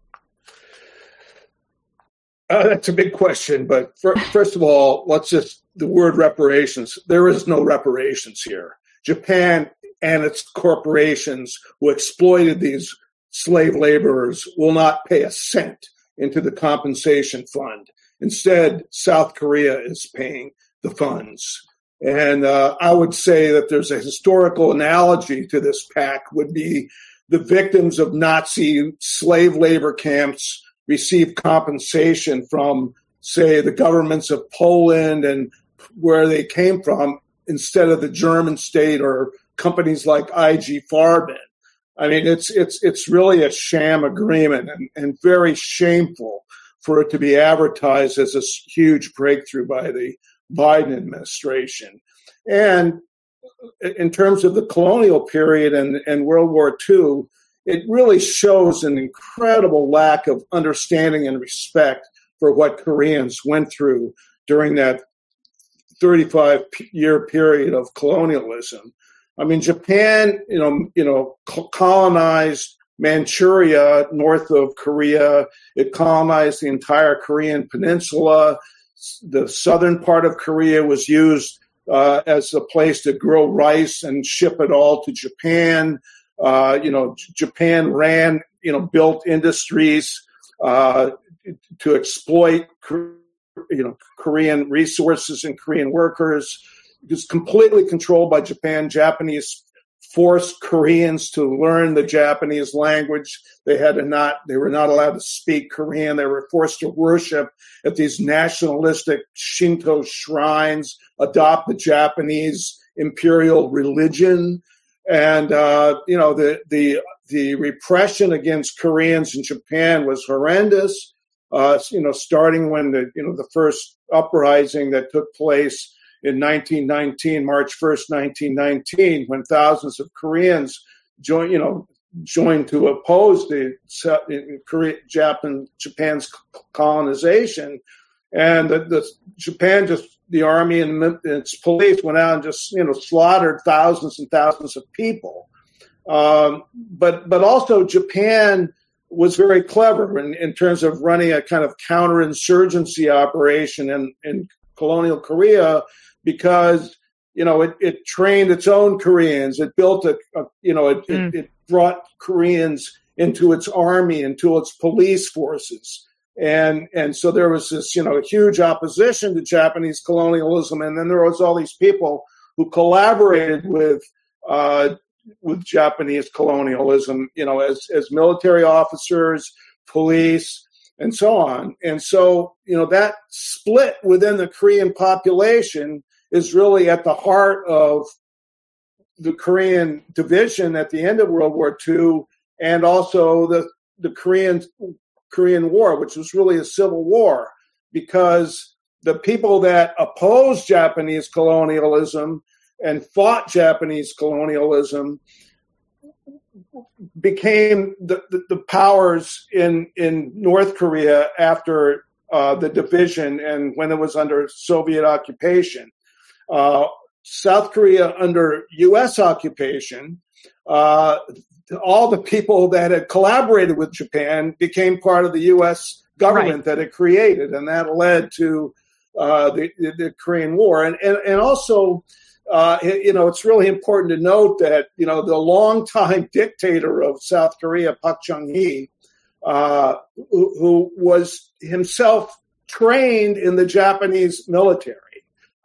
Uh, that's a big question, but for, first of all, let's just, the word reparations, there is no reparations here. Japan and its corporations who exploited these slave laborers will not pay a cent into the compensation fund. Instead, South Korea is paying the funds. And uh, I would say that there's a historical analogy to this pact would be the victims of Nazi slave labor camps receive compensation from, say, the governments of Poland and where they came from instead of the German state or companies like I G Farben. I mean, it's it's it's really a sham agreement and, and very shameful for it to be advertised as a huge breakthrough by the Biden administration. And in terms of the colonial period and, and World War Two, it really shows an incredible lack of understanding and respect for what Koreans went through during that thirty-five year period of colonialism. I mean, Japan, you know, you know, colonized Manchuria north of Korea. It colonized the entire Korean peninsula. The southern part of Korea was used uh, as a place to grow rice and ship it all to Japan. Uh, you know, Japan ran, you know, built industries uh, to exploit, you know, Korean resources and Korean workers. It was completely controlled by Japan. Japanese forced Koreans to learn the Japanese language. They had to not, they were not allowed to speak Korean. They were forced to worship at these nationalistic Shinto shrines, adopt the Japanese imperial religion. And, uh, you know, the, the, the repression against Koreans in Japan was horrendous. Uh, you know, starting when the, you know, the first uprising that took place in nineteen nineteen, March first, nineteen nineteen, when thousands of Koreans joined, you know, joined to oppose the Korea, Japan, Japan's colonization, and the, the Japan just the army and its police went out and just you know slaughtered thousands and thousands of people. Um, but but also Japan was very clever in, in terms of running a kind of counterinsurgency operation in, in colonial Korea. Because, you know, it, it trained its own Koreans. It built a, a you know, it, mm. it, it brought Koreans into its army, into its police forces. And and so there was this, you know, huge opposition to Japanese colonialism. And then there was all these people who collaborated with uh, with Japanese colonialism, you know, as, as military officers, police, and so on. And so, you know, that split within the Korean population is really at the heart of the Korean division at the end of World War Two, and also the the Korean Korean War, which was really a civil war, because the people that opposed Japanese colonialism and fought Japanese colonialism became the, the, the powers in in North Korea after uh, the division and when it was under Soviet occupation. Uh, South Korea under U S occupation, uh, all the people that had collaborated with Japan became part of the U S government right. that it created, and that led to uh, the, the, the Korean War. And and, and also, uh, you know, it's really important to note that, you know, the longtime dictator of South Korea, Park Chung-hee, uh, who, who was himself trained in the Japanese military.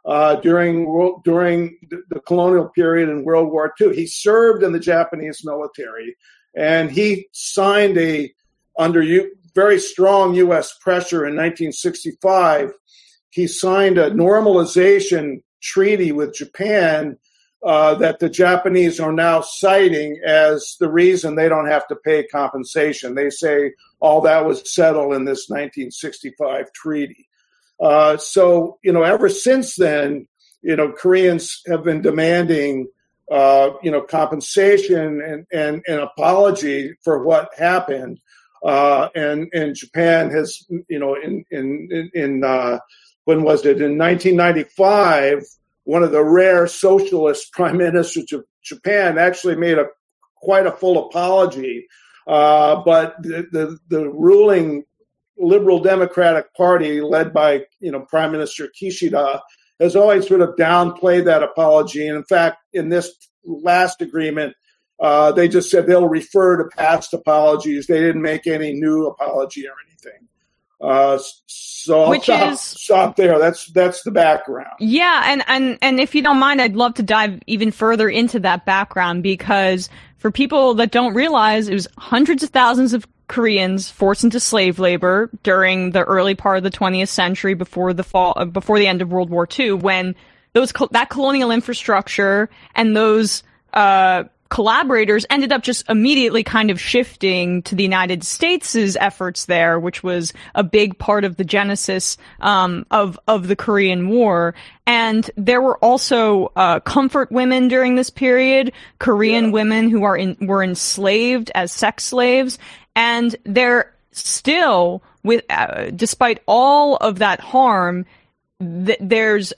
uh, during world, during the, the colonial period in World War Two. He served in the Japanese military, and he signed a under U, very strong U S pressure in nineteen sixty-five. He signed a normalization treaty with Japan uh, that the Japanese are now citing as the reason they don't have to pay compensation. They say all that was settled in this nineteen sixty-five treaty. Uh, so, you know, ever since then, you know, Koreans have been demanding, uh, you know, compensation and, and, and apology for what happened. Uh, and, and Japan has, you know, in, in, in, uh, when was it? In nineteen ninety-five, one of the rare socialist prime ministers of Japan actually made a quite a full apology. Uh, but the, the, the ruling Liberal Democratic Party, led by, you know, Prime Minister Kishida, has always sort of downplayed that apology. And in fact, in this last agreement, uh, they just said they'll refer to past apologies. They didn't make any new apology or anything. Uh, so I'll Which stop, is, stop there. That's that's the background. Yeah, and, and, and if you don't mind, I'd love to dive even further into that background, because for people that don't realize, it was hundreds of thousands of Koreans forced into slave labor during the early part of the twentieth century, before the fall, uh, before the end of World War Two, when those that colonial infrastructure and those uh, collaborators ended up just immediately kind of shifting to the United States' efforts there, which was a big part of the genesis um, of of the Korean War. And there were also uh, comfort women during this period, Korean yeah. women who are in, were enslaved as sex slaves. And they're still, with, uh, despite all of that harm, th- there's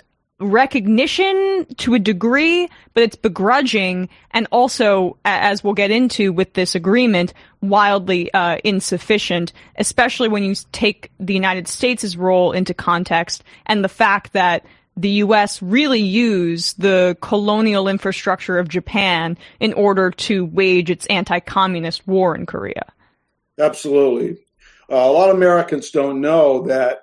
recognition to a degree, but it's begrudging, and also, as we'll get into with this agreement, wildly uh, insufficient, especially when you take the United States' role into context, and the fact that the U S really used the colonial infrastructure of Japan in order to wage its anti-communist war in Korea. Absolutely. Uh, a lot of Americans don't know that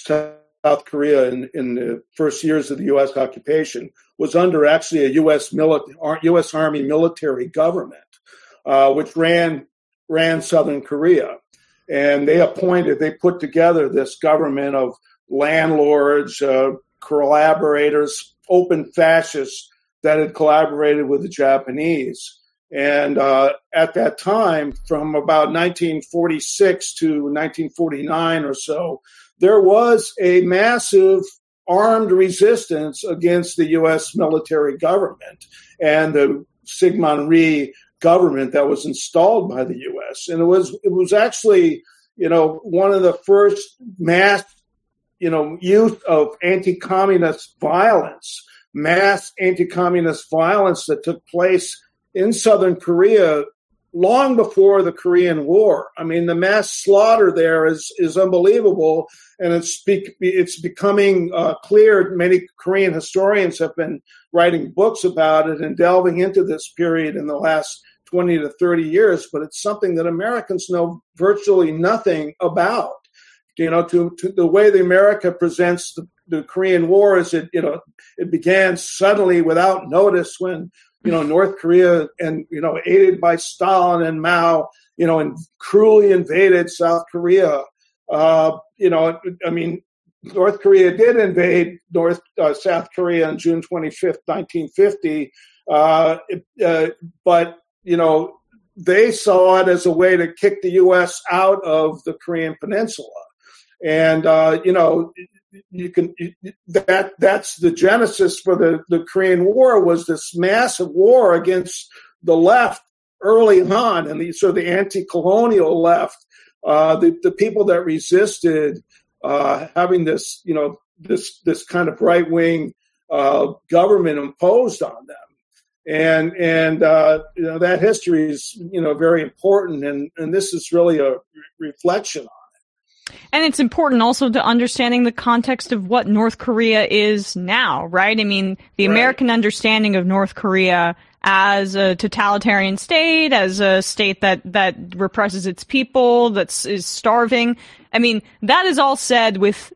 South Korea in, in the first years of the U S occupation was under actually a U S military, U S Army military government, uh, which ran ran Southern Korea. And they appointed, they put together this government of landlords, uh, collaborators, open fascists that had collaborated with the Japanese. And uh, at that time, from about nineteen forty-six to nineteen forty-nine or so, there was a massive armed resistance against the U S military government and the Syngman Rhee government that was installed by the U S. And it was it was actually, you know, one of the first mass, you know, use of anti-communist violence, mass anti-communist violence that took place in Southern Korea long before the Korean War. I mean, the mass slaughter there is is unbelievable, and it's be, it's becoming uh, clear. Many Korean historians have been writing books about it and delving into this period in the last twenty to thirty years, but it's something that Americans know virtually nothing about. You know, to, to the way the America presents the, the Korean War is it, you know, it began suddenly without notice when, you know, North Korea and, you know, aided by Stalin and Mao, you know, and cruelly invaded South Korea. Uh, you know, I mean, North Korea did invade North uh, South Korea on June twenty-fifth, nineteen fifty. Uh, uh, but, you know, they saw it as a way to kick the U S out of the Korean Peninsula. And, uh, you know, you can, that, that's the genesis for the, the Korean War, was this massive war against the left early on. And the, so the anti-colonial left, uh, the, the people that resisted, uh, having this, you know, this, this kind of right wing, uh, government imposed on them. And, and, uh, you know, that history is, you know, very important. And, and this is really a re- reflection on. And it's important also to understanding the context of what North Korea is now, right? I mean, the right. American understanding of North Korea as a totalitarian state, as a state that, that represses its people, that is starving. I mean, that is all said with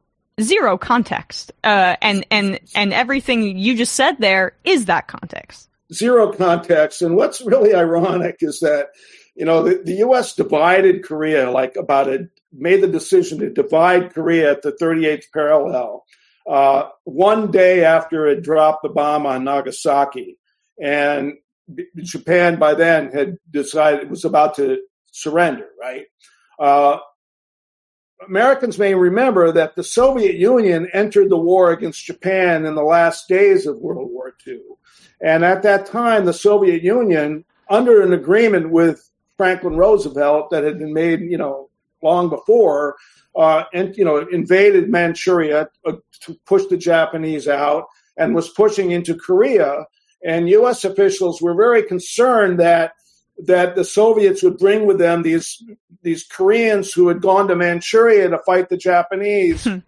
zero context. Uh, and, and, and everything you just said there is that context. Zero context. And what's really ironic is that, you know, the, the U S divided Korea, like about it, made the decision to divide Korea at the thirty-eighth parallel, uh, one day after it dropped the bomb on Nagasaki. And Japan by then had decided it was about to surrender, right? Uh, Americans may remember that the Soviet Union entered the war against Japan in the last days of World War Two. And at that time, the Soviet Union, under an agreement with Franklin Roosevelt that had been made, you know, long before, uh, and, you know, invaded Manchuria uh, to push the Japanese out and was pushing into Korea. And U S officials were very concerned that that the Soviets would bring with them these these Koreans who had gone to Manchuria to fight the Japanese hmm.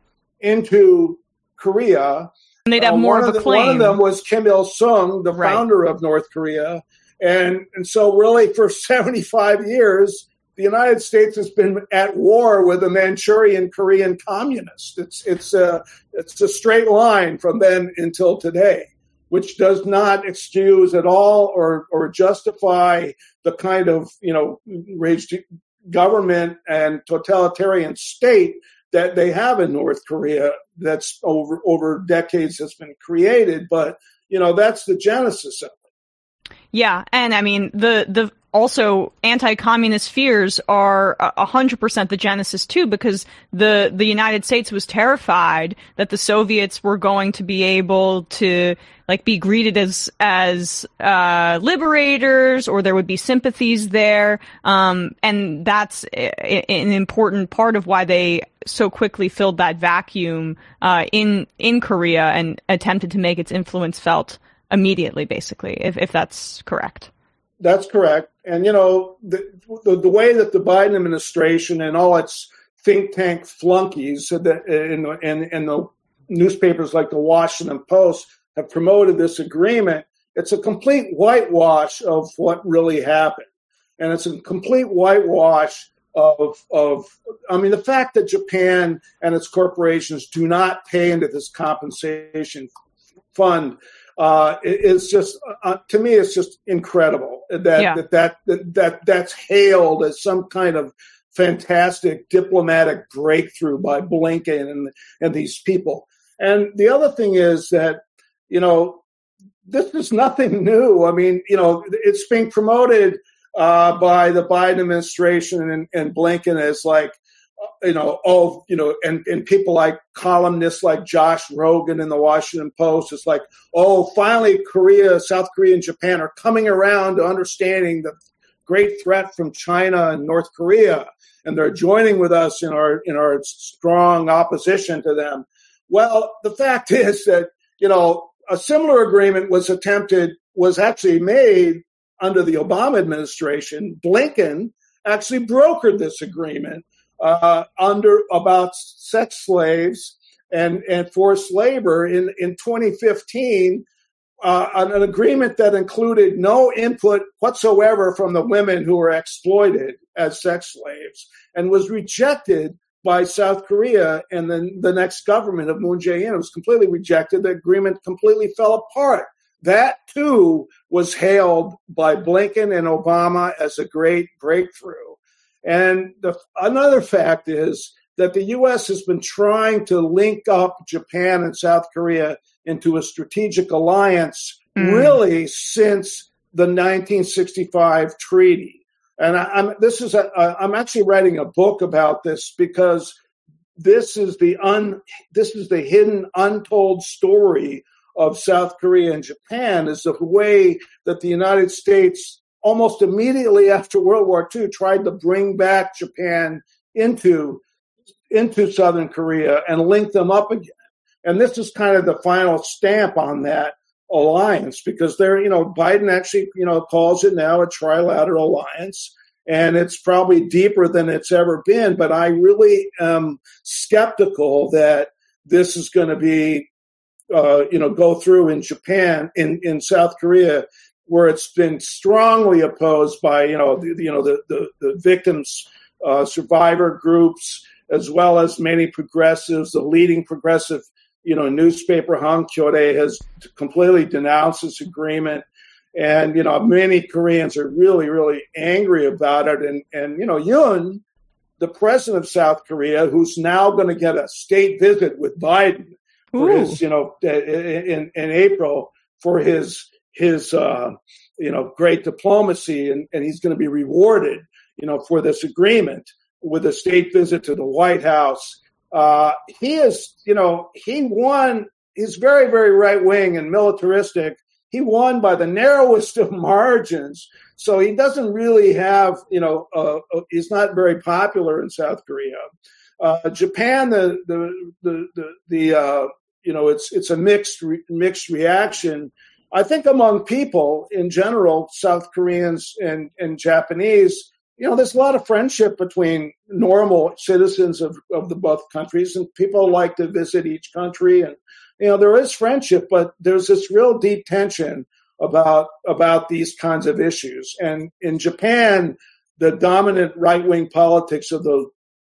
into Korea. And they'd have uh, more of a the, claim. One of them was Kim Il-sung, the right. founder of North Korea. And, and so really for seventy-five years, the United States has been at war with the Manchurian Korean communists. It's, it's, a, it's a straight line from then until today, which does not excuse at all or, or justify the kind of, you know, raged government and totalitarian state that they have in North Korea that's over, over decades has been created. But, you know, that's the genesis of it. Yeah. And I mean, the, the, also anti-communist fears are a hundred percent the genesis too, because the, the United States was terrified that the Soviets were going to be able to like be greeted as, as, uh, liberators, or there would be sympathies there. Um, and that's a, an important part of why they so quickly filled that vacuum, uh, in, in Korea and attempted to make its influence felt immediately, basically, if, if that's correct. That's correct. And, you know, the, the, the way that the Biden administration and all its think tank flunkies in the, in, in the newspapers like the Washington Post have promoted this agreement, it's a complete whitewash of what really happened. And it's a complete whitewash of, of, I mean, the fact that Japan and its corporations do not pay into this compensation fund Uh, it's just, uh, to me, it's just incredible that, yeah. that, that, that, that, that's hailed as some kind of fantastic diplomatic breakthrough by Blinken and, and these people. And the other thing is that, you know, this is nothing new. I mean, you know, it's being promoted, uh, by the Biden administration and, and Blinken as like, you know, oh, you know, and, and people like columnists like Josh Rogan in the Washington Post. It's like, oh, finally Korea, South Korea and Japan are coming around to understanding the great threat from China and North Korea. And they're joining with us in our, in our strong opposition to them. Well, the fact is that, you know, a similar agreement was attempted, was actually made under the Obama administration. Blinken actually brokered this agreement. Uh, under about sex slaves and, and forced labor in, in twenty fifteen, uh, an, an agreement that included no input whatsoever from the women who were exploited as sex slaves and was rejected by South Korea and then the next government of Moon Jae-in. It was completely rejected. The agreement completely fell apart. That, too, was hailed by Blinken and Obama as a great breakthrough. And the, another fact is that the U S has been trying to link up Japan and South Korea into a strategic alliance mm. really since the nineteen sixty-five treaty. And I, I'm, this is a, a, I'm actually writing a book about this because this is the un, this is the hidden, untold story of South Korea and Japan, is the way that the United States almost immediately after World War Two, tried to bring back Japan into, into Southern Korea and link them up again. And this is kind of the final stamp on that alliance, because they're, you know, Biden actually, you know, calls it now a trilateral alliance, and it's probably deeper than it's ever been. But I really am skeptical that this is going to be, uh, you know, go through in Japan, in, in South Korea, where it's been strongly opposed by, you know, the, you know, the, the, the victims, uh, survivor groups, as well as many progressives. The leading progressive, you know, newspaper, Hankyoreh, has completely denounced this agreement. And, you know, many Koreans are really, really angry about it. And, and you know, Yoon, the president of South Korea, who's now going to get a state visit with Biden for Ooh. his, you know, in, in April for his, his, uh, you know, great diplomacy. And, and he's going to be rewarded, you know, for this agreement with a state visit to the White House. Uh, he is, you know, he won, he's very, very right wing and militaristic. He won by the narrowest of margins. So he doesn't really have, you know, uh, he's not very popular in South Korea. Uh, Japan, the, the, the, the, the uh, you know, it's, it's a mixed, re- mixed reaction. I think among people in general, South Koreans and, and Japanese, you know, there's a lot of friendship between normal citizens of, of the both countries, and people like to visit each country. And, you know, there is friendship, but there's this real deep tension about about these kinds of issues. And in Japan, the dominant right-wing politics of the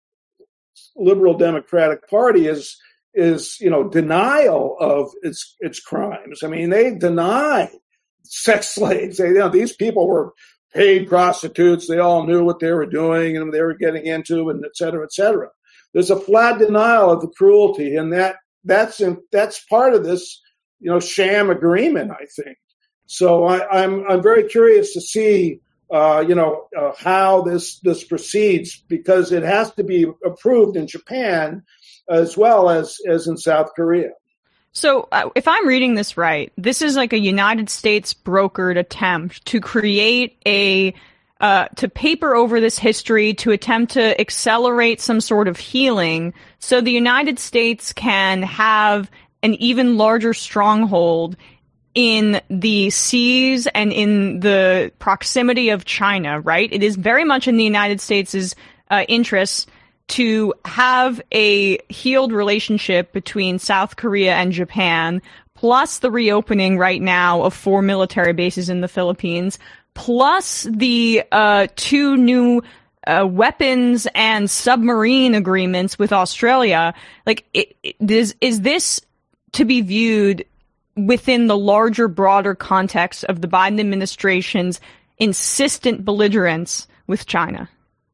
Liberal Democratic Party is is, you know, denial of its its crimes. I mean, they deny sex slaves. They, you know, these people were paid prostitutes. They all knew what they were doing and they were getting into, and et cetera, et cetera. There's a flat denial of the cruelty, and that that's in, that's part of this, you know, sham agreement, I think. So I, I'm I'm very curious to see, uh, you know, uh, how this this proceeds, because it has to be approved in Japan as well as as in South Korea. So uh, if I'm reading this right, this is like a United States brokered attempt to create a, uh, to paper over this history, to attempt to accelerate some sort of healing so the United States can have an even larger stronghold in the seas and in the proximity of China, right? It is very much in the United States' uh, interests to have a healed relationship between South Korea and Japan, plus the reopening right now of four military bases in the Philippines, plus the uh, two new uh, weapons and submarine agreements with Australia. Like, it, it, is, is this to be viewed within the larger, broader context of the Biden administration's insistent belligerence with China?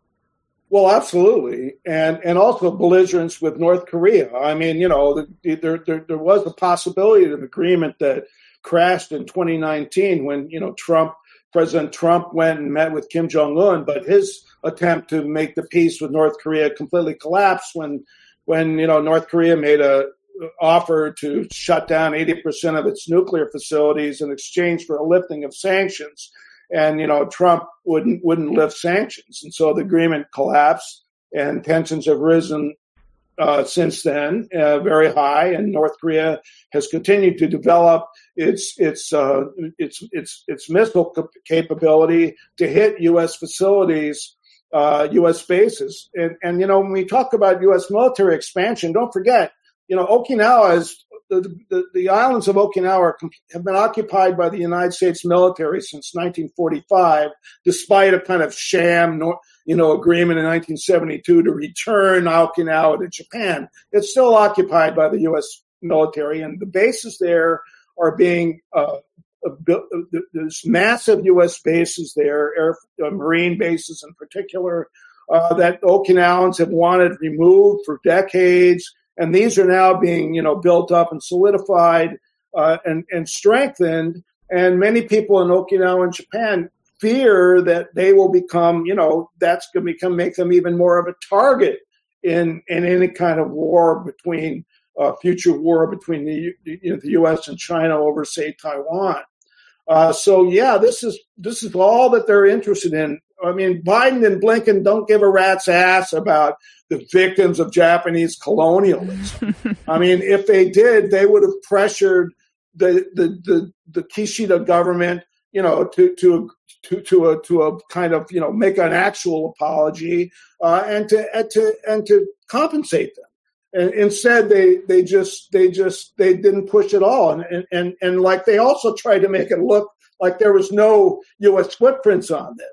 Well, absolutely, and and also belligerence with North Korea. I mean, you know, there there, there was a possibility of agreement that crashed in twenty nineteen when, you know, Trump, President Trump went and met with Kim Jong-un, but his attempt to make the peace with North Korea completely collapsed when when you know North Korea made a offer to shut down eighty percent of its nuclear facilities in exchange for a lifting of sanctions. And, you know, Trump wouldn't wouldn't lift sanctions. And so the agreement collapsed, and tensions have risen uh, since then, uh, very high. And North Korea has continued to develop its its uh, its its its missile capability to hit U S facilities, uh, U S bases. And, and, you know, when we talk about U S military expansion, don't forget, you know, Okinawa is The, the, the islands of Okinawa are, have been occupied by the United States military since nineteen forty-five, despite a kind of sham, you know, agreement in nineteen seventy-two to return Okinawa to Japan. It's still occupied by the U S military, and the bases there are being uh, built. There's massive U S bases there, air, uh, marine bases in particular, uh, that Okinawans have wanted removed for decades. And these are now being, you know, built up and solidified uh, and, and strengthened. And many people in Okinawa and Japan fear that they will become, you know, that's going to become make them even more of a target in in any kind of war between uh, future war between the, you know, the U S and China over, say, Taiwan. Uh, so yeah, this is this is all that they're interested in. I mean, Biden and Blinken don't give a rat's ass about the victims of Japanese colonialism. I mean, if they did, they would have pressured the the the, the Kishida government, you know, to to to to a to a kind of, you know, make an actual apology uh, and to and to and to compensate them. And instead, they they just they just they didn't push at all, and and and like they also tried to make it look like there was no U S footprints on this.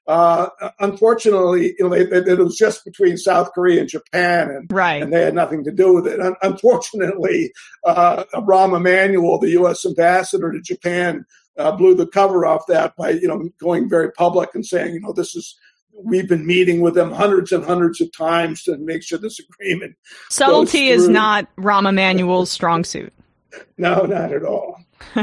Uh, unfortunately, you know, they, they, it was just between South Korea and Japan, and, right. and they had nothing to do with it. Un- unfortunately, uh, Rahm Emanuel, the U S ambassador to Japan, uh, blew the cover off that by, you know, going very public and saying, you know, this is, we've been meeting with them hundreds and hundreds of times to make sure this agreement Subtlety is not Rahm Emanuel's strong suit. No, not at all.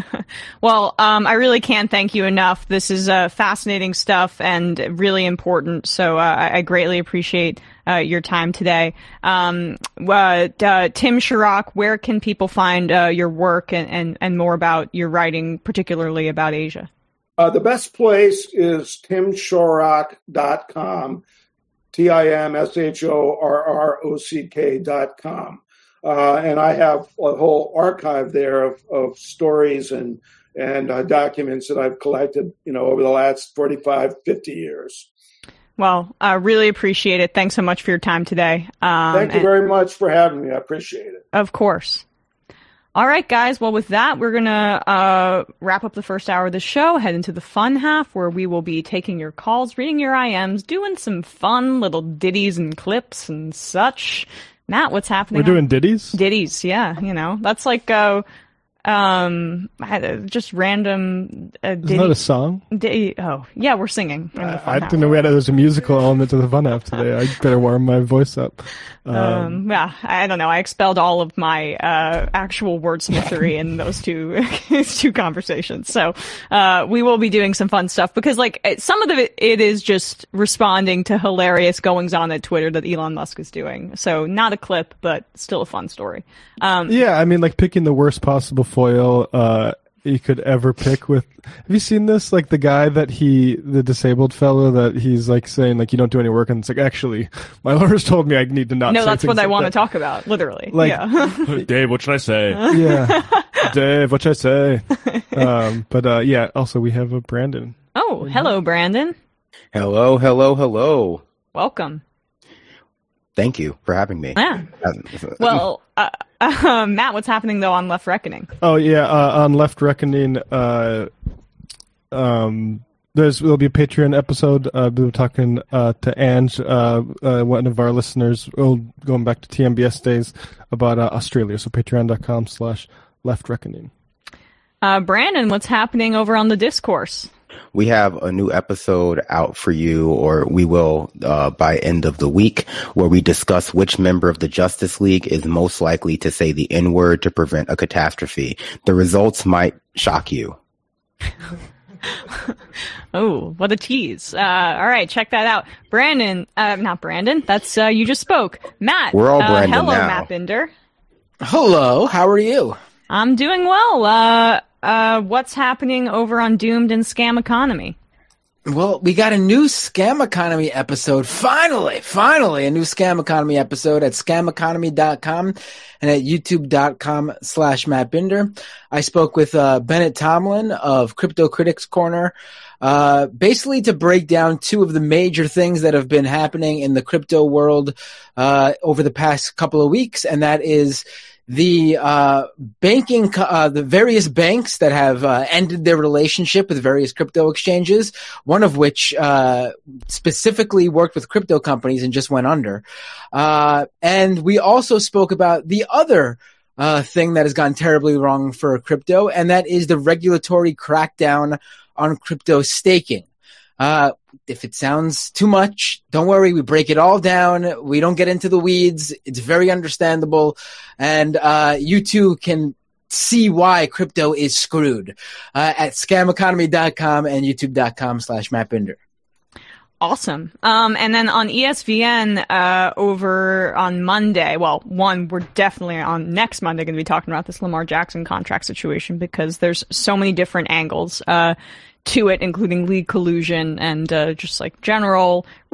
Well, um, I really can't thank you enough. This is uh, fascinating stuff and really important. So uh, I, I greatly appreciate uh, your time today. Um, uh, uh, Tim Shorrock, where can people find uh, your work and, and, and more about your writing, particularly about Asia? Uh, the best place is tim shorrock dot com, T I M S H O R R O C K dot com. Uh, and I have a whole archive there of, of stories and and uh, documents that I've collected, you know, over the last forty-five, fifty years. Well, I really appreciate it. Thanks so much for your time today. Um, Thank you very much for having me. I appreciate it. Of course. All right, guys. Well, with that, we're going to uh, wrap up the first hour of the show, head into the fun half where we will be taking your calls, reading your I Ms, doing some fun little ditties and clips and such. Matt, what's happening? We're doing ditties? Ditties, yeah. You know, that's like uh, um, just random uh, ditty. Isn't that a song? Ditty, oh, yeah, we're singing. In the fun I half. didn't know we had there was a musical element to the fun half today. I better warm my voice up. Um, Um, yeah, I don't know. I expelled all of my uh, actual wordsmithery in those two those two conversations. So uh, we will be doing some fun stuff because, like, it, some of it, it is just responding to hilarious goings on at Twitter that Elon Musk is doing. So not a clip, but still a fun story. Um, yeah, I mean, like picking the worst possible foil uh, you could ever pick with. Have you seen this? Like the guy that he, the disabled fellow that he's like saying like you don't do any work, and it's like actually my lawyers told me I need to not. No, say that's what things I like want that. to talk about. Literally, Like, yeah. Dave, what should I say? Yeah, Dave, what should I say? Um, but uh, yeah, also we have a Brandon. Oh, hello, Brandon. Hello, hello, hello. Welcome. Thank you for having me. Yeah. Well, uh, uh, Matt, what's happening though on Left Reckoning? Oh yeah, uh, on Left Reckoning, uh, um, there's there'll be a Patreon episode. Uh, we were talking uh, to Ange, uh, uh, one of our listeners, oh, going back to T M B S days, about uh, Australia. So patreon dot com slash Left Reckoning. Uh, Brandon, what's happening over on the Discourse? We have a new episode out for you, or we will uh, by end of the week, where we discuss which member of the Justice League is most likely to say the N-word to prevent a catastrophe. The results might shock you. Oh, what a tease. Uh, all right, check that out. Brandon, uh, not Brandon, that's, uh, you just spoke. Matt. We're all uh, Brandon hello, now. Matt Binder. Hello, how are you? I'm doing well. Uh, uh, what's happening over on Doomed and Scam Economy? Well, we got a new Scam Economy episode. Finally, finally, a new Scam Economy episode at scam economy dot com and at youtube dot com slash Matt Binder. I spoke with uh, Bennett Tomlin of Crypto Critics Corner, uh, basically to break down two of the major things that have been happening in the crypto world uh, over the past couple of weeks, and that is the uh banking uh the various banks that have uh, ended their relationship with various crypto exchanges, one of which uh specifically worked with crypto companies and just went under. Uh and we also spoke about the other uh thing that has gone terribly wrong for crypto, and that is the regulatory crackdown on crypto staking. Uh, if it sounds too much, don't worry. We break it all down. We don't get into the weeds. It's very understandable. And, uh, you too can see why crypto is screwed, uh, at scam economy dot com and youtube dot com slash Matt Binder. Awesome. Um, and then on E S V N, uh, over on Monday, well, one, we're definitely on next Monday going to be talking about this Lamar Jackson contract situation because there's so many different angles, uh, to it, including league collusion and uh, just like general